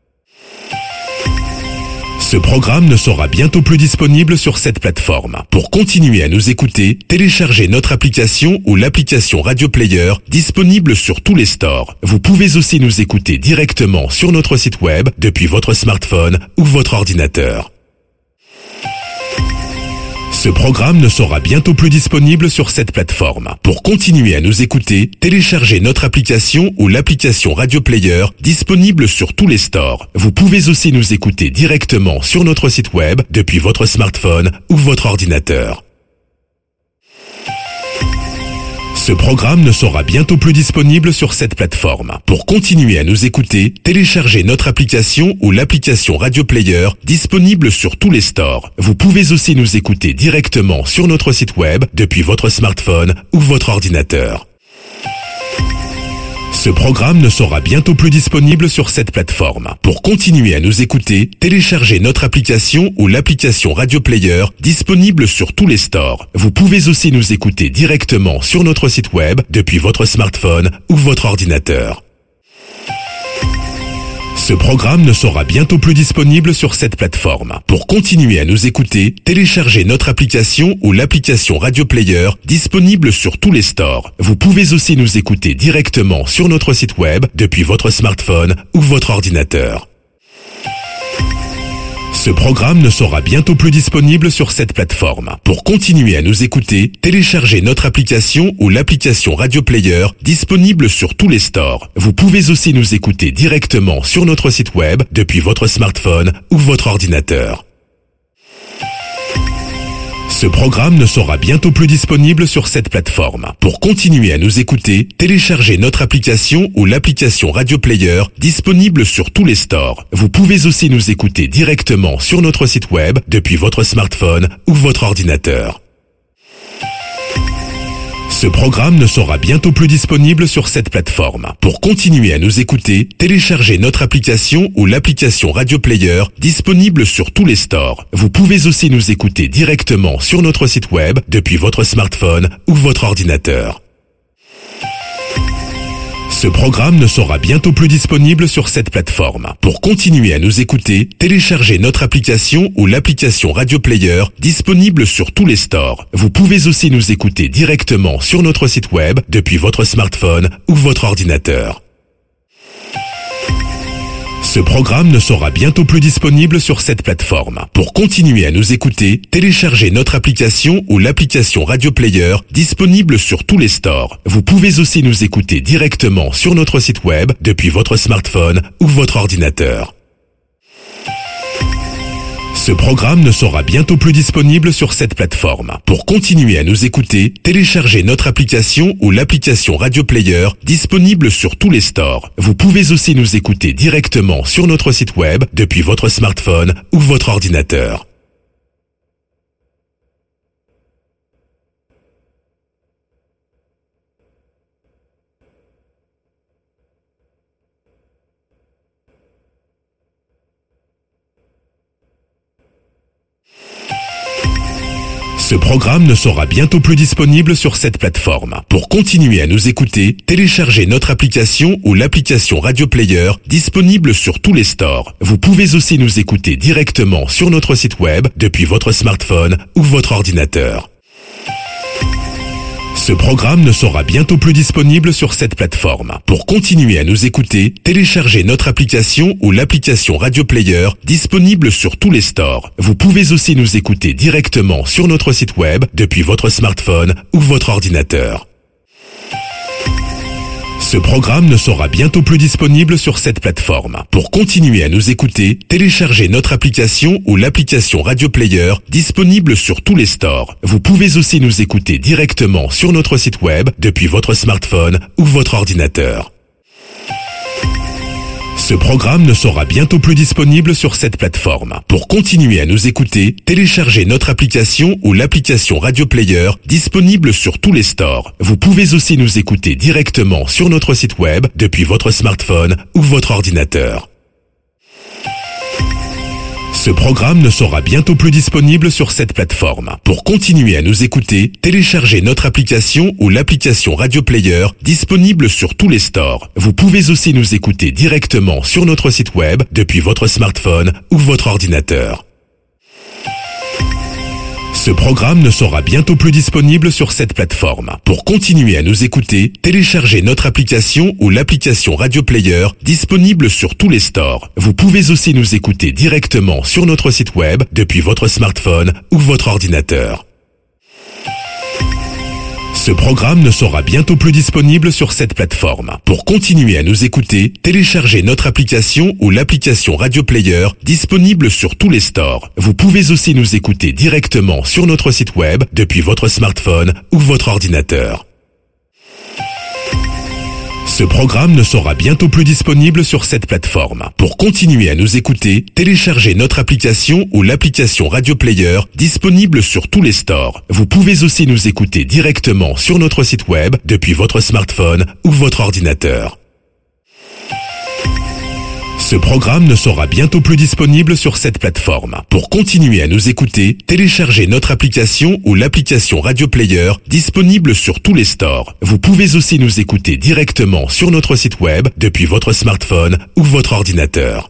Ce programme ne sera bientôt plus disponible sur cette plateforme. Pour continuer à nous écouter, téléchargez notre application ou l'application Radio Player disponible sur tous les stores. Vous pouvez aussi nous écouter directement sur notre site web depuis votre smartphone ou votre ordinateur. Ce programme ne sera bientôt plus disponible sur cette plateforme. Pour continuer à nous écouter, téléchargez notre application ou l'application Radio Player disponible sur tous les stores. Vous pouvez aussi nous écouter directement sur notre site web depuis votre smartphone ou votre ordinateur. Ce programme ne sera bientôt plus disponible sur cette plateforme. Pour continuer à nous écouter, téléchargez notre application ou l'application Radio Player disponible sur tous les stores. Vous pouvez aussi nous écouter directement sur notre site web depuis votre smartphone ou votre ordinateur. Ce programme ne sera bientôt plus disponible sur cette plateforme. Pour continuer à nous écouter, téléchargez notre application ou l'application Radio Player disponible sur tous les stores. Vous pouvez aussi nous écouter directement sur notre site web depuis votre smartphone ou votre ordinateur. Ce programme ne sera bientôt plus disponible sur cette plateforme. Pour continuer à nous écouter, téléchargez notre application ou l'application Radio Player disponible sur tous les stores. Vous pouvez aussi nous écouter directement sur notre site web depuis votre smartphone ou votre ordinateur. Ce programme ne sera bientôt plus disponible sur cette plateforme. Pour continuer à nous écouter, téléchargez notre application ou l'application Radio Player disponible sur tous les stores. Vous pouvez aussi nous écouter directement sur notre site web depuis votre smartphone ou votre ordinateur. Ce programme ne sera bientôt plus disponible sur cette plateforme. Pour continuer à nous écouter, téléchargez notre application ou l'application Radio Player disponible sur tous les stores. Vous pouvez aussi nous écouter directement sur notre site web depuis votre smartphone ou votre ordinateur. Ce programme ne sera bientôt plus disponible sur cette plateforme. Pour continuer à nous écouter, téléchargez notre application ou l'application Radio Player disponible sur tous les stores. Vous pouvez aussi nous écouter directement sur notre site web depuis votre smartphone ou votre ordinateur. Ce programme ne sera bientôt plus disponible sur cette plateforme. Pour continuer à nous écouter, téléchargez notre application ou l'application Radio Player disponible sur tous les stores. Vous pouvez aussi nous écouter directement sur notre site web depuis votre smartphone ou votre ordinateur. Ce programme ne sera bientôt plus disponible sur cette plateforme. Pour continuer à nous écouter, téléchargez notre application ou l'application Radio Player disponible sur tous les stores. Vous pouvez aussi nous écouter directement sur notre site web depuis votre smartphone ou votre ordinateur. Ce programme ne sera bientôt plus disponible sur cette plateforme. Pour continuer à nous écouter, téléchargez notre application ou l'application Radio Player disponible sur tous les stores. Vous pouvez aussi nous écouter directement sur notre site web depuis votre smartphone ou votre ordinateur. Ce programme ne sera bientôt plus disponible sur cette plateforme. Pour continuer à nous écouter, téléchargez notre application ou l'application Radio Player disponible sur tous les stores. Vous pouvez aussi nous écouter directement sur notre site web depuis votre smartphone ou votre ordinateur. Ce programme ne sera bientôt plus disponible sur cette plateforme. Pour continuer à nous écouter, téléchargez notre application ou l'application Radio Player disponible sur tous les stores. Vous pouvez aussi nous écouter directement sur notre site web depuis votre smartphone ou votre ordinateur. Ce programme ne sera bientôt plus disponible sur cette plateforme. Pour continuer à nous écouter, téléchargez notre application ou l'application Radio Player disponible sur tous les stores. Vous pouvez aussi nous écouter directement sur notre site web depuis votre smartphone ou votre ordinateur. Ce programme ne sera bientôt plus disponible sur cette plateforme. Pour continuer à nous écouter, téléchargez notre application ou l'application Radio Player disponible sur tous les stores. Vous pouvez aussi nous écouter directement sur notre site web depuis votre smartphone ou votre ordinateur. Ce programme ne sera bientôt plus disponible sur cette plateforme. Pour continuer à nous écouter, téléchargez notre application ou l'application Radio Player disponible sur tous les stores. Vous pouvez aussi nous écouter directement sur notre site web depuis votre smartphone ou votre ordinateur. Ce programme ne sera bientôt plus disponible sur cette plateforme. Pour continuer à nous écouter, téléchargez notre application ou l'application Radio Player disponible sur tous les stores. Vous pouvez aussi nous écouter directement sur notre site web depuis votre smartphone ou votre ordinateur. Ce programme ne sera bientôt plus disponible sur cette plateforme. Pour continuer à nous écouter, téléchargez notre application ou l'application Radio Player disponible sur tous les stores. Vous pouvez aussi nous écouter directement sur notre site web depuis votre smartphone ou votre ordinateur. Ce programme ne sera bientôt plus disponible sur cette plateforme. Pour continuer à nous écouter, téléchargez notre application ou l'application Radio Player disponible sur tous les stores. Vous pouvez aussi nous écouter directement sur notre site web depuis votre smartphone ou votre ordinateur. Ce programme ne sera bientôt plus disponible sur cette plateforme. Pour continuer à nous écouter, téléchargez notre application ou l'application Radio Player disponible sur tous les stores. Vous pouvez aussi nous écouter directement sur notre site web depuis votre smartphone ou votre ordinateur.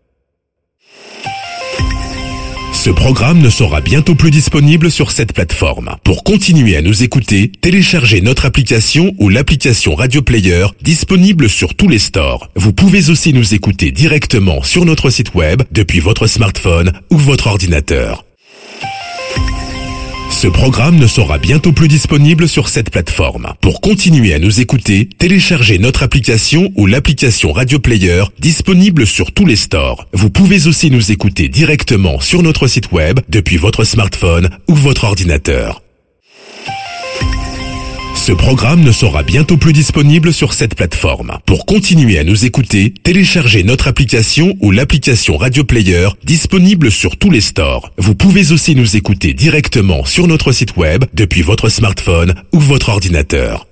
Ce programme ne sera bientôt plus disponible sur cette plateforme. Pour continuer à nous écouter, téléchargez notre application ou l'application Radio Player disponible sur tous les stores. Vous pouvez aussi nous écouter directement sur notre site web depuis votre smartphone ou votre ordinateur. Ce programme ne sera bientôt plus disponible sur cette plateforme. Pour continuer à nous écouter, téléchargez notre application ou l'application Radio Player disponible sur tous les stores. Vous pouvez aussi nous écouter directement sur notre site web depuis votre smartphone ou votre ordinateur. Ce programme ne sera bientôt plus disponible sur cette plateforme. Pour continuer à nous écouter, téléchargez notre application ou l'application Radio Player disponible sur tous les stores. Vous pouvez aussi nous écouter directement sur notre site web depuis votre smartphone ou votre ordinateur.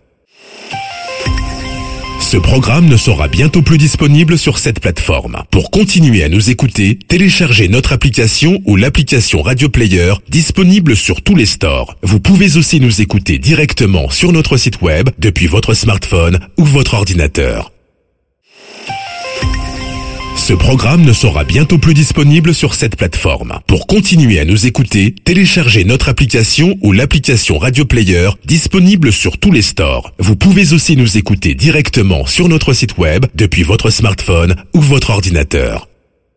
Ce programme ne sera bientôt plus disponible sur cette plateforme. Pour continuer à nous écouter, téléchargez notre application ou l'application Radio Player disponible sur tous les stores. Vous pouvez aussi nous écouter directement sur notre site web depuis votre smartphone ou votre ordinateur. Ce Ce programme ne sera bientôt plus disponible sur cette plateforme. Pour continuer à nous écouter, téléchargez notre application ou l'application Radio Player disponible sur tous les stores. Vous pouvez aussi nous écouter directement sur notre site web depuis votre smartphone ou votre ordinateur.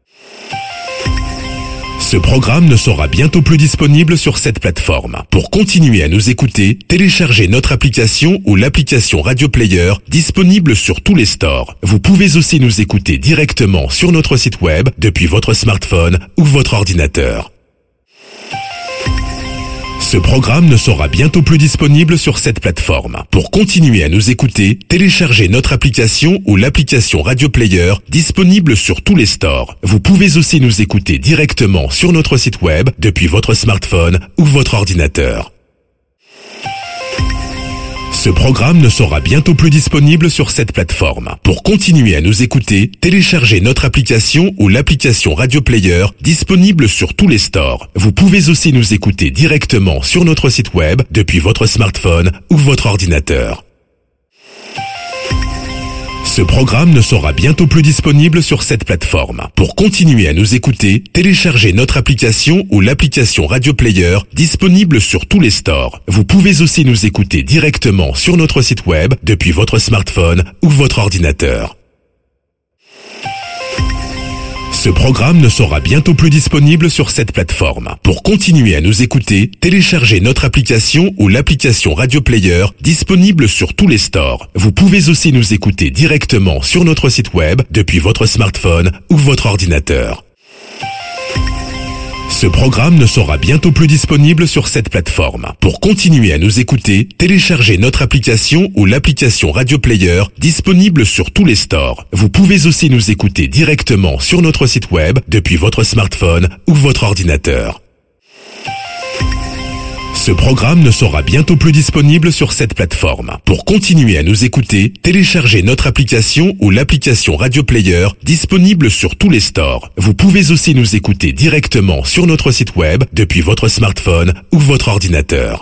Ce programme ne sera bientôt plus disponible sur cette plateforme. Pour continuer à nous écouter, téléchargez notre application ou l'application Radio Player disponible sur tous les stores. Vous pouvez aussi nous écouter directement sur notre site web depuis votre smartphone ou votre ordinateur. Ce programme ne sera bientôt plus disponible sur cette plateforme. Pour continuer à nous écouter, téléchargez notre application ou l'application Radio Player disponible sur tous les stores. Vous pouvez aussi nous écouter directement sur notre site web depuis votre smartphone ou votre ordinateur. Ce programme ne sera bientôt plus disponible sur cette plateforme. Pour continuer à nous écouter, téléchargez notre application ou l'application Radio Player disponible sur tous les stores. Vous pouvez aussi nous écouter directement sur notre site web depuis votre smartphone ou votre ordinateur. Ce programme ne sera bientôt plus disponible sur cette plateforme. Pour continuer à nous écouter, téléchargez notre application ou l'application Radio Player disponible sur tous les stores. Vous pouvez aussi nous écouter directement sur notre site web depuis votre smartphone ou votre ordinateur. Ce programme ne sera bientôt plus disponible sur cette plateforme. Pour continuer à nous écouter, téléchargez notre application ou l'application Radio Player disponible sur tous les stores. Vous pouvez aussi nous écouter directement sur notre site web depuis votre smartphone ou votre ordinateur. Ce programme ne sera bientôt plus disponible sur cette plateforme. Pour continuer à nous écouter, téléchargez notre application ou l'application Radio Player disponible sur tous les stores. Vous pouvez aussi nous écouter directement sur notre site web depuis votre smartphone ou votre ordinateur. Ce programme ne sera bientôt plus disponible sur cette plateforme. Pour continuer à nous écouter, téléchargez notre application ou l'application Radio Player disponible sur tous les stores. Vous pouvez aussi nous écouter directement sur notre site web depuis votre smartphone ou votre ordinateur.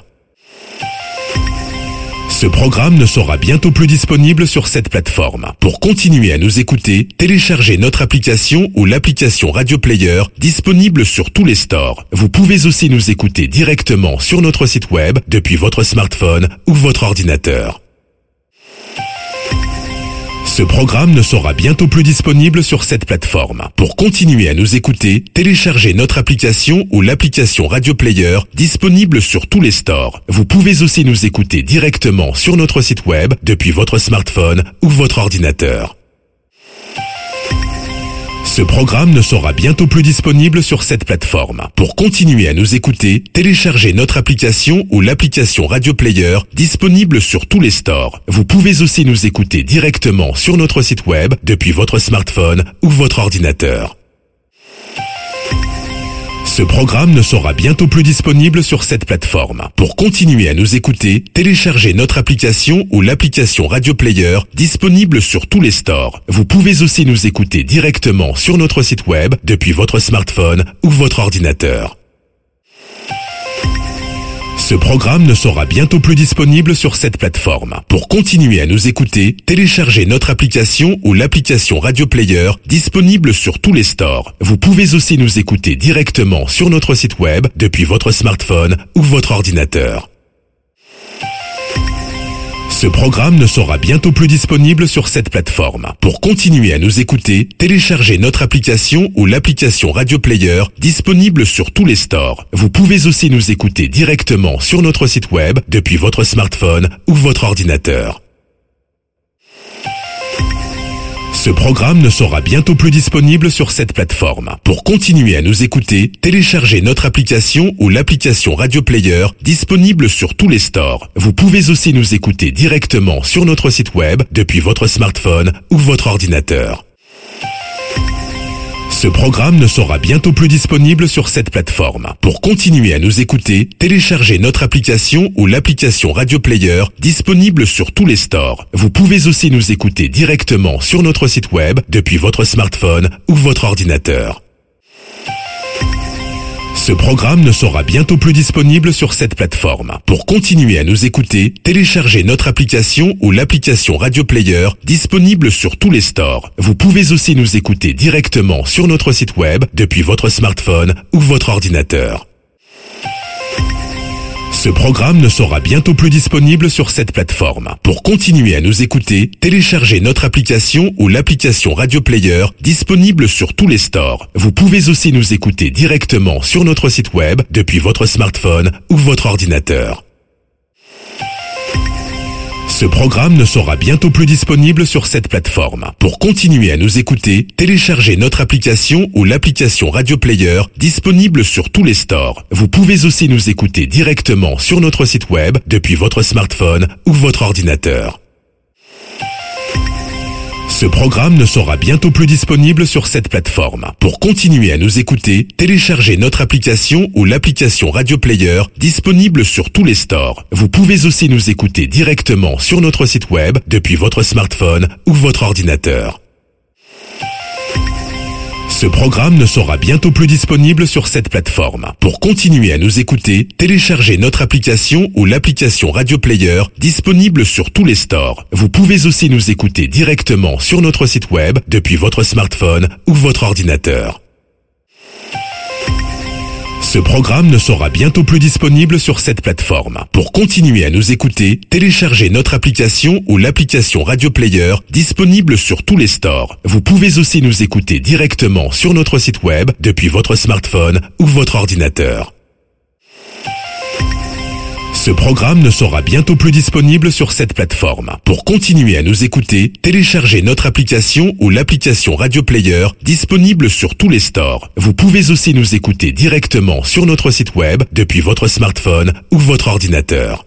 Ce programme ne sera bientôt plus disponible sur cette plateforme. Pour continuer à nous écouter, téléchargez notre application ou l'application Radio Player disponible sur tous les stores. Vous pouvez aussi nous écouter directement sur notre site web depuis votre smartphone ou votre ordinateur. Ce programme ne sera bientôt plus disponible sur cette plateforme. Pour continuer à nous écouter, téléchargez notre application ou l'application Radio Player disponible sur tous les stores. Vous pouvez aussi nous écouter directement sur notre site web depuis votre smartphone ou votre ordinateur. Ce programme ne sera bientôt plus disponible sur cette plateforme. Pour continuer à nous écouter, téléchargez notre application ou l'application Radio Player disponible sur tous les stores. Vous pouvez aussi nous écouter directement sur notre site web depuis votre smartphone ou votre ordinateur. Ce programme ne sera bientôt plus disponible sur cette plateforme. Pour continuer à nous écouter, téléchargez notre application ou l'application Radio Player disponible sur tous les stores. Vous pouvez aussi nous écouter directement sur notre site web depuis votre smartphone ou votre ordinateur. Ce programme ne sera bientôt plus disponible sur cette plateforme. Pour continuer à nous écouter, téléchargez notre application ou l'application Radio Player disponible sur tous les stores. Vous pouvez aussi nous écouter directement sur notre site web depuis votre smartphone ou votre ordinateur. Ce programme ne sera bientôt plus disponible sur cette plateforme. Pour continuer à nous écouter, téléchargez notre application ou l'application Radio Player disponible sur tous les stores. Vous pouvez aussi nous écouter directement sur notre site web depuis votre smartphone ou votre ordinateur. Ce programme ne sera bientôt plus disponible sur cette plateforme. Pour continuer à nous écouter, téléchargez notre application ou l'application Radio Player disponible sur tous les stores. Vous pouvez aussi nous écouter directement sur notre site web depuis votre smartphone ou votre ordinateur. Ce programme ne sera bientôt plus disponible sur cette plateforme. Pour continuer à nous écouter, téléchargez notre application ou l'application Radio Player disponible sur tous les stores. Vous pouvez aussi nous écouter directement sur notre site web depuis votre smartphone ou votre ordinateur. Ce programme ne sera bientôt plus disponible sur cette plateforme. Pour continuer à nous écouter, téléchargez notre application ou l'application Radio Player disponible sur tous les stores. Vous pouvez aussi nous écouter directement sur notre site web depuis votre smartphone ou votre ordinateur. Ce programme ne sera bientôt plus disponible sur cette plateforme. Pour continuer à nous écouter, téléchargez notre application ou l'application Radio Player disponible sur tous les stores. Vous pouvez aussi nous écouter directement sur notre site web depuis votre smartphone ou votre ordinateur. Ce programme ne sera bientôt plus disponible sur cette plateforme. Pour continuer à nous écouter, téléchargez notre application ou l'application Radio Player disponible sur tous les stores. Vous pouvez aussi nous écouter directement sur notre site web depuis votre smartphone ou votre ordinateur. Ce programme ne sera bientôt plus disponible sur cette plateforme. Pour continuer à nous écouter, téléchargez notre application ou l'application Radio Player disponible sur tous les stores. Vous pouvez aussi nous écouter directement sur notre site web depuis votre smartphone ou votre ordinateur. Ce programme ne sera bientôt plus disponible sur cette plateforme. Pour continuer à nous écouter, téléchargez notre application ou l'application Radio Player disponible sur tous les stores. Vous pouvez aussi nous écouter directement sur notre site web depuis votre smartphone ou votre ordinateur. Ce programme ne sera bientôt plus disponible sur cette plateforme. Pour continuer à nous écouter, téléchargez notre application ou l'application Radio Player disponible sur tous les stores. Vous pouvez aussi nous écouter directement sur notre site web depuis votre smartphone ou votre ordinateur. Ce programme ne sera bientôt plus disponible sur cette plateforme. Pour continuer à nous écouter, téléchargez notre application ou l'application Radio Player disponible sur tous les stores. Vous pouvez aussi nous écouter directement sur notre site web depuis votre smartphone ou votre ordinateur.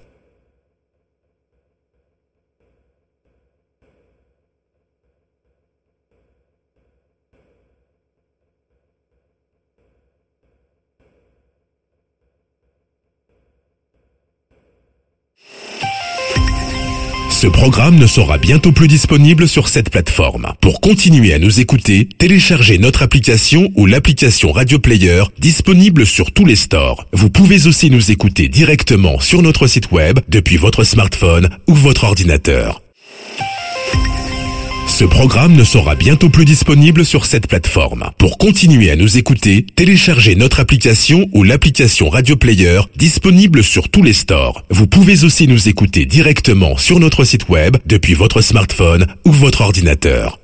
Ce programme ne sera bientôt plus disponible sur cette plateforme. Pour continuer à nous écouter, téléchargez notre application ou l'application Radio Player disponible sur tous les stores. Vous pouvez aussi nous écouter directement sur notre site web depuis votre smartphone ou votre ordinateur. Ce programme ne sera bientôt plus disponible sur cette plateforme. Pour continuer à nous écouter, téléchargez notre application ou l'application Radio Player disponible sur tous les stores. Vous pouvez aussi nous écouter directement sur notre site web depuis votre smartphone ou votre ordinateur.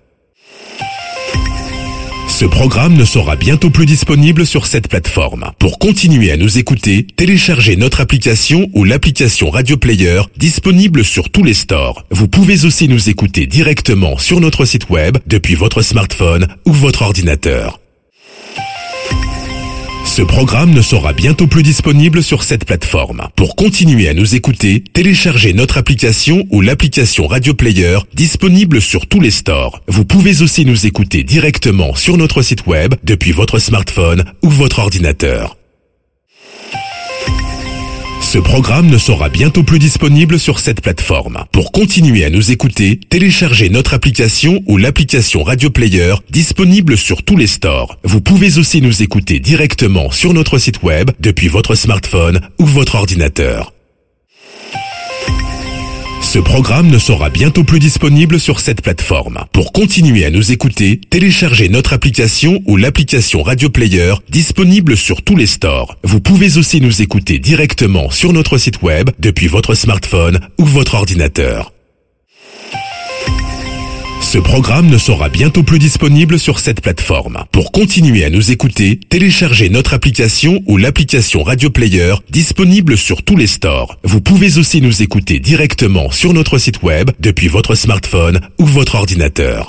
Ce programme ne sera bientôt plus disponible sur cette plateforme. Pour continuer à nous écouter, téléchargez notre application ou l'application Radio Player disponible sur tous les stores. Vous pouvez aussi nous écouter directement sur notre site web depuis votre smartphone ou votre ordinateur. Ce programme ne sera bientôt plus disponible sur cette plateforme. Pour continuer à nous écouter, téléchargez notre application ou l'application Radio Player disponible sur tous les stores. Vous pouvez aussi nous écouter directement sur notre site web depuis votre smartphone ou votre ordinateur. Ce programme ne sera bientôt plus disponible sur cette plateforme. Pour continuer à nous écouter, téléchargez notre application ou l'application Radio Player disponible sur tous les stores. Vous pouvez aussi nous écouter directement sur notre site web depuis votre smartphone ou votre ordinateur. Ce programme ne sera bientôt plus disponible sur cette plateforme. Pour continuer à nous écouter, téléchargez notre application ou l'application Radio Player disponible sur tous les stores. Vous pouvez aussi nous écouter directement sur notre site web depuis votre smartphone ou votre ordinateur. Ce programme ne sera bientôt plus disponible sur cette plateforme. Pour continuer à nous écouter, téléchargez notre application ou l'application Radio Player disponible sur tous les stores. Vous pouvez aussi nous écouter directement sur notre site web depuis votre smartphone ou votre ordinateur.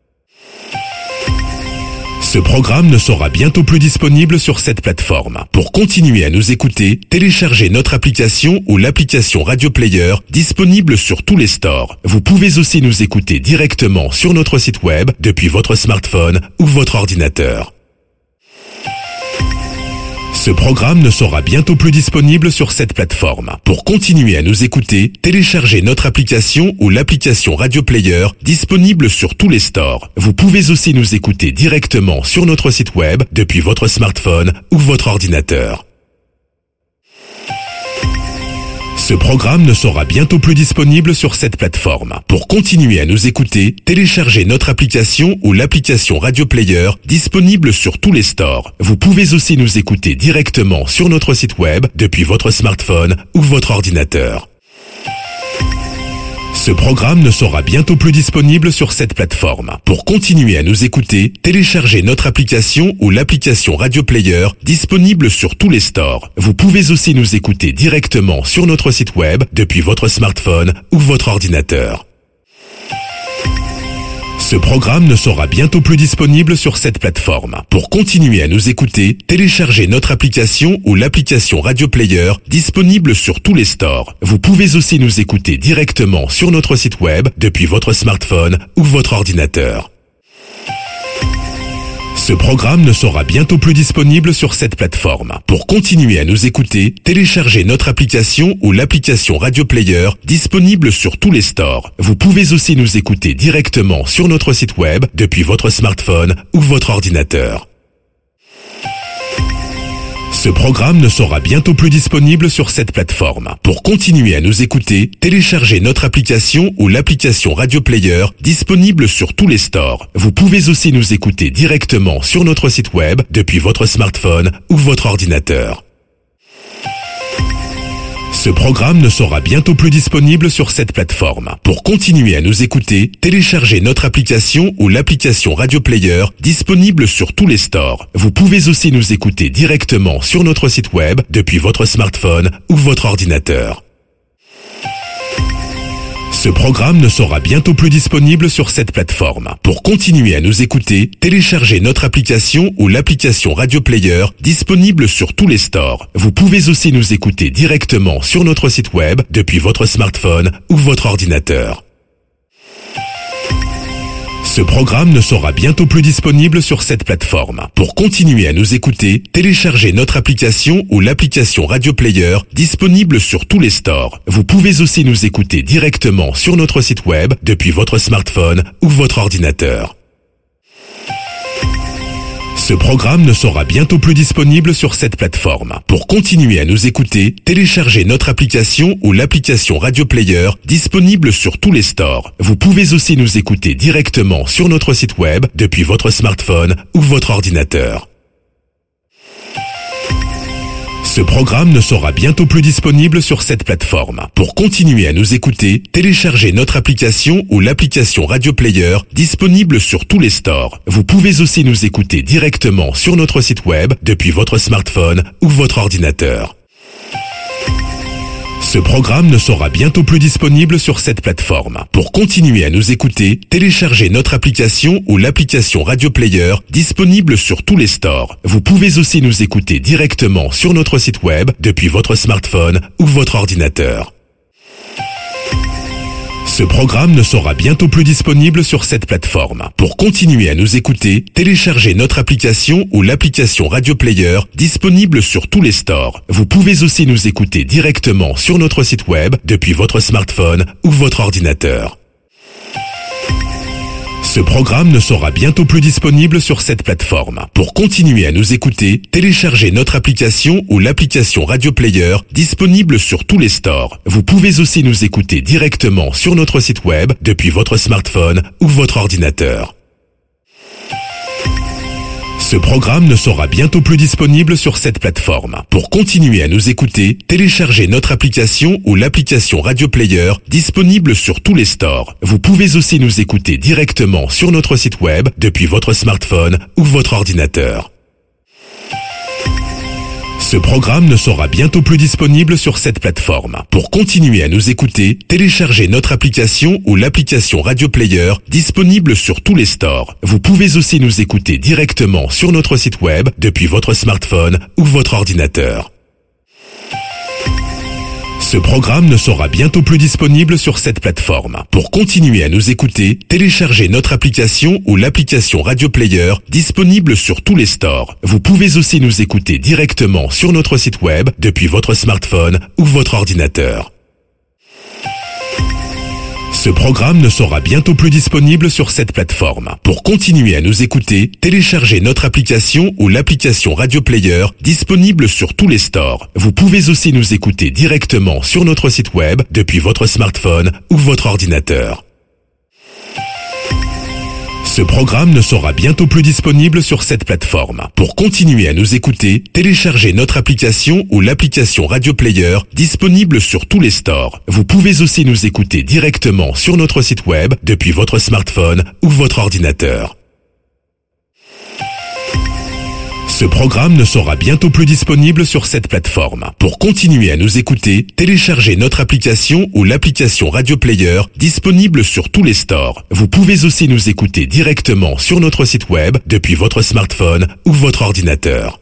Ce programme ne sera bientôt plus disponible sur cette plateforme. Pour continuer à nous écouter, téléchargez notre application ou l'application Radio Player disponible sur tous les stores. Vous pouvez aussi nous écouter directement sur notre site web depuis votre smartphone ou votre ordinateur. Ce programme ne sera bientôt plus disponible sur cette plateforme. Pour continuer à nous écouter, téléchargez notre application ou l'application Radio Player disponible sur tous les stores. Vous pouvez aussi nous écouter directement sur notre site web depuis votre smartphone ou votre ordinateur. Ce programme ne sera bientôt plus disponible sur cette plateforme. Pour continuer à nous écouter, téléchargez notre application ou l'application Radio Player disponible sur tous les stores. Vous pouvez aussi nous écouter directement sur notre site web depuis votre smartphone ou votre ordinateur. Ce programme ne sera bientôt plus disponible sur cette plateforme. Pour continuer à nous écouter, téléchargez notre application ou l'application Radio Player disponible sur tous les stores. Vous pouvez aussi nous écouter directement sur notre site web depuis votre smartphone ou votre ordinateur. Ce programme ne sera bientôt plus disponible sur cette plateforme. Pour continuer à nous écouter, téléchargez notre application ou l'application Radio Player disponible sur tous les stores. Vous pouvez aussi nous écouter directement sur notre site web depuis votre smartphone ou votre ordinateur. Ce programme ne sera bientôt plus disponible sur cette plateforme. Pour continuer à nous écouter, téléchargez notre application ou l'application Radio Player disponible sur tous les stores. Vous pouvez aussi nous écouter directement sur notre site web depuis votre smartphone ou votre ordinateur. Ce programme ne sera bientôt plus disponible sur cette plateforme. Pour continuer à nous écouter, téléchargez notre application ou l'application Radio Player disponible sur tous les stores. Vous pouvez aussi nous écouter directement sur notre site web depuis votre smartphone ou votre ordinateur. Ce programme ne sera bientôt plus disponible sur cette plateforme. Pour continuer à nous écouter, téléchargez notre application ou l'application Radio Player disponible sur tous les stores. Vous pouvez aussi nous écouter directement sur notre site web depuis votre smartphone ou votre ordinateur. Ce programme ne sera bientôt plus disponible sur cette plateforme. Pour continuer à nous écouter, téléchargez notre application ou l'application Radio Player disponible sur tous les stores. Vous pouvez aussi nous écouter directement sur notre site web depuis votre smartphone ou votre ordinateur. Ce programme ne sera bientôt plus disponible sur cette plateforme. Pour continuer à nous écouter, téléchargez notre application ou l'application Radio Player disponible sur tous les stores. Vous pouvez aussi nous écouter directement sur notre site web depuis votre smartphone ou votre ordinateur. Ce programme ne sera bientôt plus disponible sur cette plateforme. Pour continuer à nous écouter, téléchargez notre application ou l'application Radio Player disponible sur tous les stores. Vous pouvez aussi nous écouter directement sur notre site web depuis votre smartphone ou votre ordinateur. Ce programme ne sera bientôt plus disponible sur cette plateforme. Pour continuer à nous écouter, téléchargez notre application ou l'application Radio Player disponible sur tous les stores. Vous pouvez aussi nous écouter directement sur notre site web depuis votre smartphone ou votre ordinateur. Ce programme ne sera bientôt plus disponible sur cette plateforme. Pour continuer à nous écouter, téléchargez notre application ou l'application Radio Player disponible sur tous les stores. Vous pouvez aussi nous écouter directement sur notre site web depuis votre smartphone ou votre ordinateur. Ce programme ne sera bientôt plus disponible sur cette plateforme. Pour continuer à nous écouter, téléchargez notre application ou l'application Radio Player disponible sur tous les stores. Vous pouvez aussi nous écouter directement sur notre site web depuis votre smartphone ou votre ordinateur. Ce programme ne sera bientôt plus disponible sur cette plateforme. Pour continuer à nous écouter, téléchargez notre application ou l'application Radio Player disponible sur tous les stores. Vous pouvez aussi nous écouter directement sur notre site web depuis votre smartphone ou votre ordinateur. Ce programme ne sera bientôt plus disponible sur cette plateforme. Pour continuer à nous écouter, téléchargez notre application ou l'application Radio Player disponible sur tous les stores. Vous pouvez aussi nous écouter directement sur notre site web depuis votre smartphone ou votre ordinateur. Ce programme ne sera bientôt plus disponible sur cette plateforme. Pour continuer à nous écouter, téléchargez notre application ou l'application Radio Player disponible sur tous les stores. Vous pouvez aussi nous écouter directement sur notre site web depuis votre smartphone ou votre ordinateur. Ce programme ne sera bientôt plus disponible sur cette plateforme. Pour continuer à nous écouter, téléchargez notre application ou l'application Radio Player disponible sur tous les stores. Vous pouvez aussi nous écouter directement sur notre site web depuis votre smartphone ou votre ordinateur. Ce programme ne sera bientôt plus disponible sur cette plateforme. Pour continuer à nous écouter, téléchargez notre application ou l'application Radio Player disponible sur tous les stores. Vous pouvez aussi nous écouter directement sur notre site web depuis votre smartphone ou votre ordinateur. Ce programme ne sera bientôt plus disponible sur cette plateforme. Pour continuer à nous écouter, téléchargez notre application ou l'application Radio Player disponible sur tous les stores. Vous pouvez aussi nous écouter directement sur notre site web depuis votre smartphone ou votre ordinateur. Ce programme ne sera bientôt plus disponible sur cette plateforme. Pour continuer à nous écouter, téléchargez notre application ou l'application Radio Player disponible sur tous les stores. Vous pouvez aussi nous écouter directement sur notre site web depuis votre smartphone ou votre ordinateur.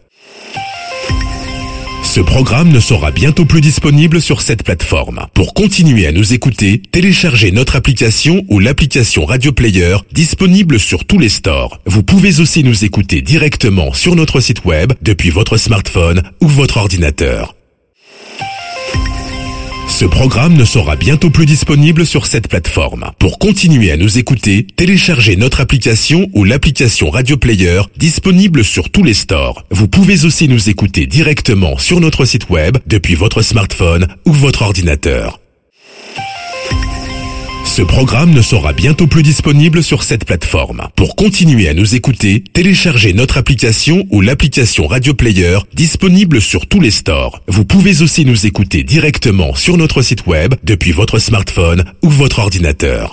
Ce programme ne sera bientôt plus disponible sur cette plateforme. Pour continuer à nous écouter, téléchargez notre application ou l'application Radio Player disponible sur tous les stores. Vous pouvez aussi nous écouter directement sur notre site web depuis votre smartphone ou votre ordinateur. Ce programme ne sera bientôt plus disponible sur cette plateforme. Pour continuer à nous écouter, téléchargez notre application ou l'application Radio Player disponible sur tous les stores. Vous pouvez aussi nous écouter directement sur notre site web depuis votre smartphone ou votre ordinateur. Ce programme ne sera bientôt plus disponible sur cette plateforme. Pour continuer à nous écouter, téléchargez notre application ou l'application Radio Player disponible sur tous les stores. Vous pouvez aussi nous écouter directement sur notre site web depuis votre smartphone ou votre ordinateur.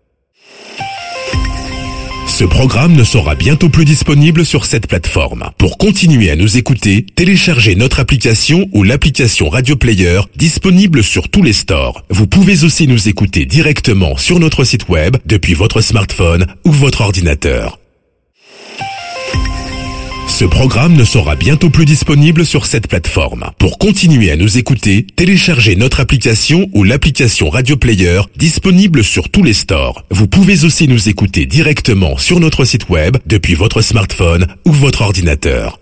Ce programme ne sera bientôt plus disponible sur cette plateforme. Pour continuer à nous écouter, téléchargez notre application ou l'application Radio Player disponible sur tous les stores. Vous pouvez aussi nous écouter directement sur notre site web depuis votre smartphone ou votre ordinateur. Ce programme ne sera bientôt plus disponible sur cette plateforme. Pour continuer à nous écouter, téléchargez notre application ou l'application Radio Player disponible sur tous les stores. Vous pouvez aussi nous écouter directement sur notre site web depuis votre smartphone ou votre ordinateur.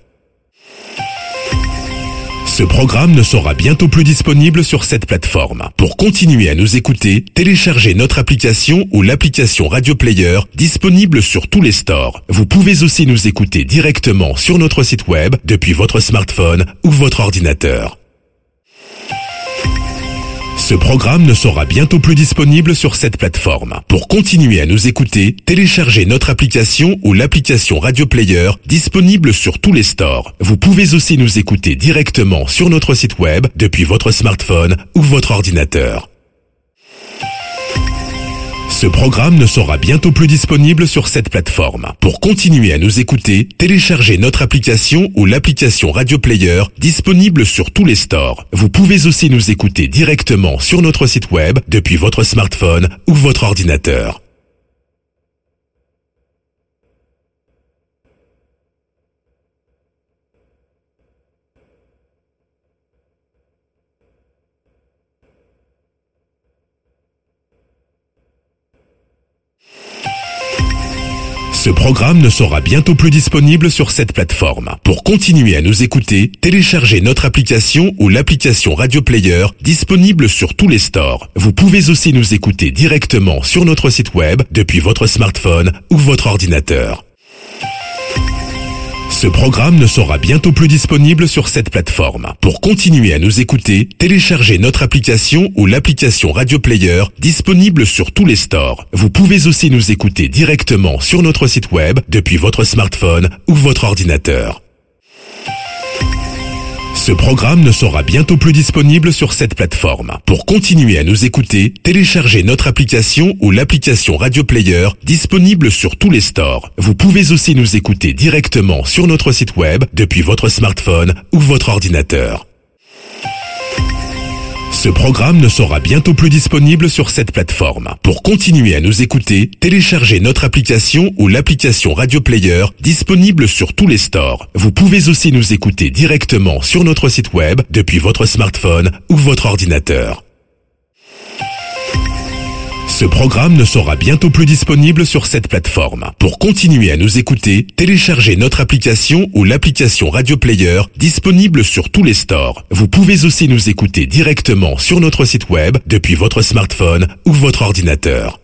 Ce programme ne sera bientôt plus disponible sur cette plateforme. Pour continuer à nous écouter, téléchargez notre application ou l'application Radio Player disponible sur tous les stores. Vous pouvez aussi nous écouter directement sur notre site web depuis votre smartphone ou votre ordinateur. Ce programme ne sera bientôt plus disponible sur cette plateforme. Pour continuer à nous écouter, téléchargez notre application ou l'application Radio Player disponible sur tous les stores. Vous pouvez aussi nous écouter directement sur notre site web depuis votre smartphone ou votre ordinateur. Ce programme ne sera bientôt plus disponible sur cette plateforme. Pour continuer à nous écouter, téléchargez notre application ou l'application Radio Player disponible sur tous les stores. Vous pouvez aussi nous écouter directement sur notre site web depuis votre smartphone ou votre ordinateur. Ce programme ne sera bientôt plus disponible sur cette plateforme. Pour continuer à nous écouter, téléchargez notre application ou l'application Radio Player disponible sur tous les stores. Vous pouvez aussi nous écouter directement sur notre site web depuis votre smartphone ou votre ordinateur. Ce programme ne sera bientôt plus disponible sur cette plateforme. Pour continuer à nous écouter, téléchargez notre application ou l'application Radio Player disponible sur tous les stores. Vous pouvez aussi nous écouter directement sur notre site web depuis votre smartphone ou votre ordinateur. Ce programme ne sera bientôt plus disponible sur cette plateforme. Pour continuer à nous écouter, téléchargez notre application ou l'application Radio Player disponible sur tous les stores. Vous pouvez aussi nous écouter directement sur notre site web depuis votre smartphone ou votre ordinateur. Ce programme ne sera bientôt plus disponible sur cette plateforme. Pour continuer à nous écouter, téléchargez notre application ou l'application Radio Player disponible sur tous les stores. Vous pouvez aussi nous écouter directement sur notre site web depuis votre smartphone ou votre ordinateur. Ce programme ne sera bientôt plus disponible sur cette plateforme. Pour continuer à nous écouter, téléchargez notre application ou l'application Radio Player disponible sur tous les stores. Vous pouvez aussi nous écouter directement sur notre site web depuis votre smartphone ou votre ordinateur.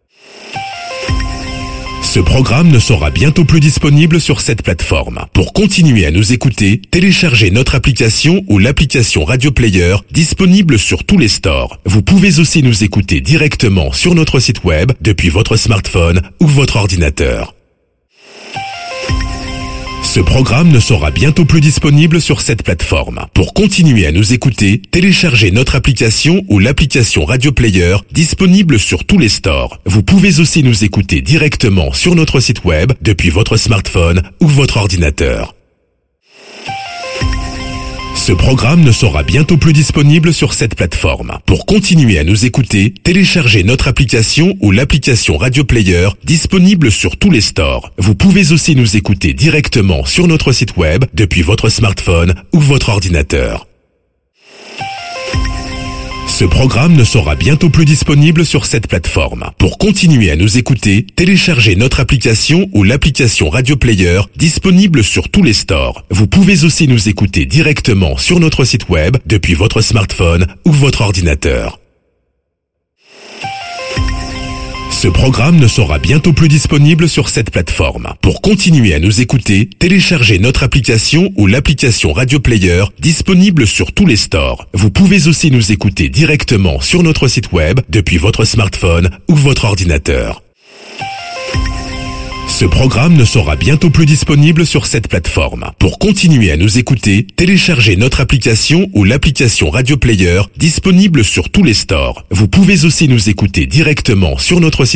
Ce programme ne sera bientôt plus disponible sur cette plateforme. Pour continuer à nous écouter, téléchargez notre application ou l'application Radio Player disponible sur tous les stores. Vous pouvez aussi nous écouter directement sur notre site web depuis votre smartphone ou votre ordinateur. Ce programme ne sera bientôt plus disponible sur cette plateforme. Pour continuer à nous écouter, téléchargez notre application ou l'application Radio Player disponible sur tous les stores. Vous pouvez aussi nous écouter directement sur notre site web depuis votre smartphone ou votre ordinateur. Ce programme ne sera bientôt plus disponible sur cette plateforme. Pour continuer à nous écouter, téléchargez notre application ou l'application Radio Player disponible sur tous les stores. Vous pouvez aussi nous écouter directement sur notre site web depuis votre smartphone ou votre ordinateur. Ce programme ne sera bientôt plus disponible sur cette plateforme. Pour continuer à nous écouter, téléchargez notre application ou l'application Radio Player disponible sur tous les stores. Vous pouvez aussi nous écouter directement sur notre site web depuis votre smartphone ou votre ordinateur. Ce programme ne sera bientôt plus disponible sur cette plateforme. Pour continuer à nous écouter, téléchargez notre application ou l'application Radio Player disponible sur tous les stores. Vous pouvez aussi nous écouter directement sur notre site web depuis votre smartphone ou votre ordinateur. Ce programme ne sera bientôt plus disponible sur cette plateforme. Pour continuer à nous écouter, téléchargez notre application ou l'application Radio Player disponible sur tous les stores. Vous pouvez aussi nous écouter directement sur notre site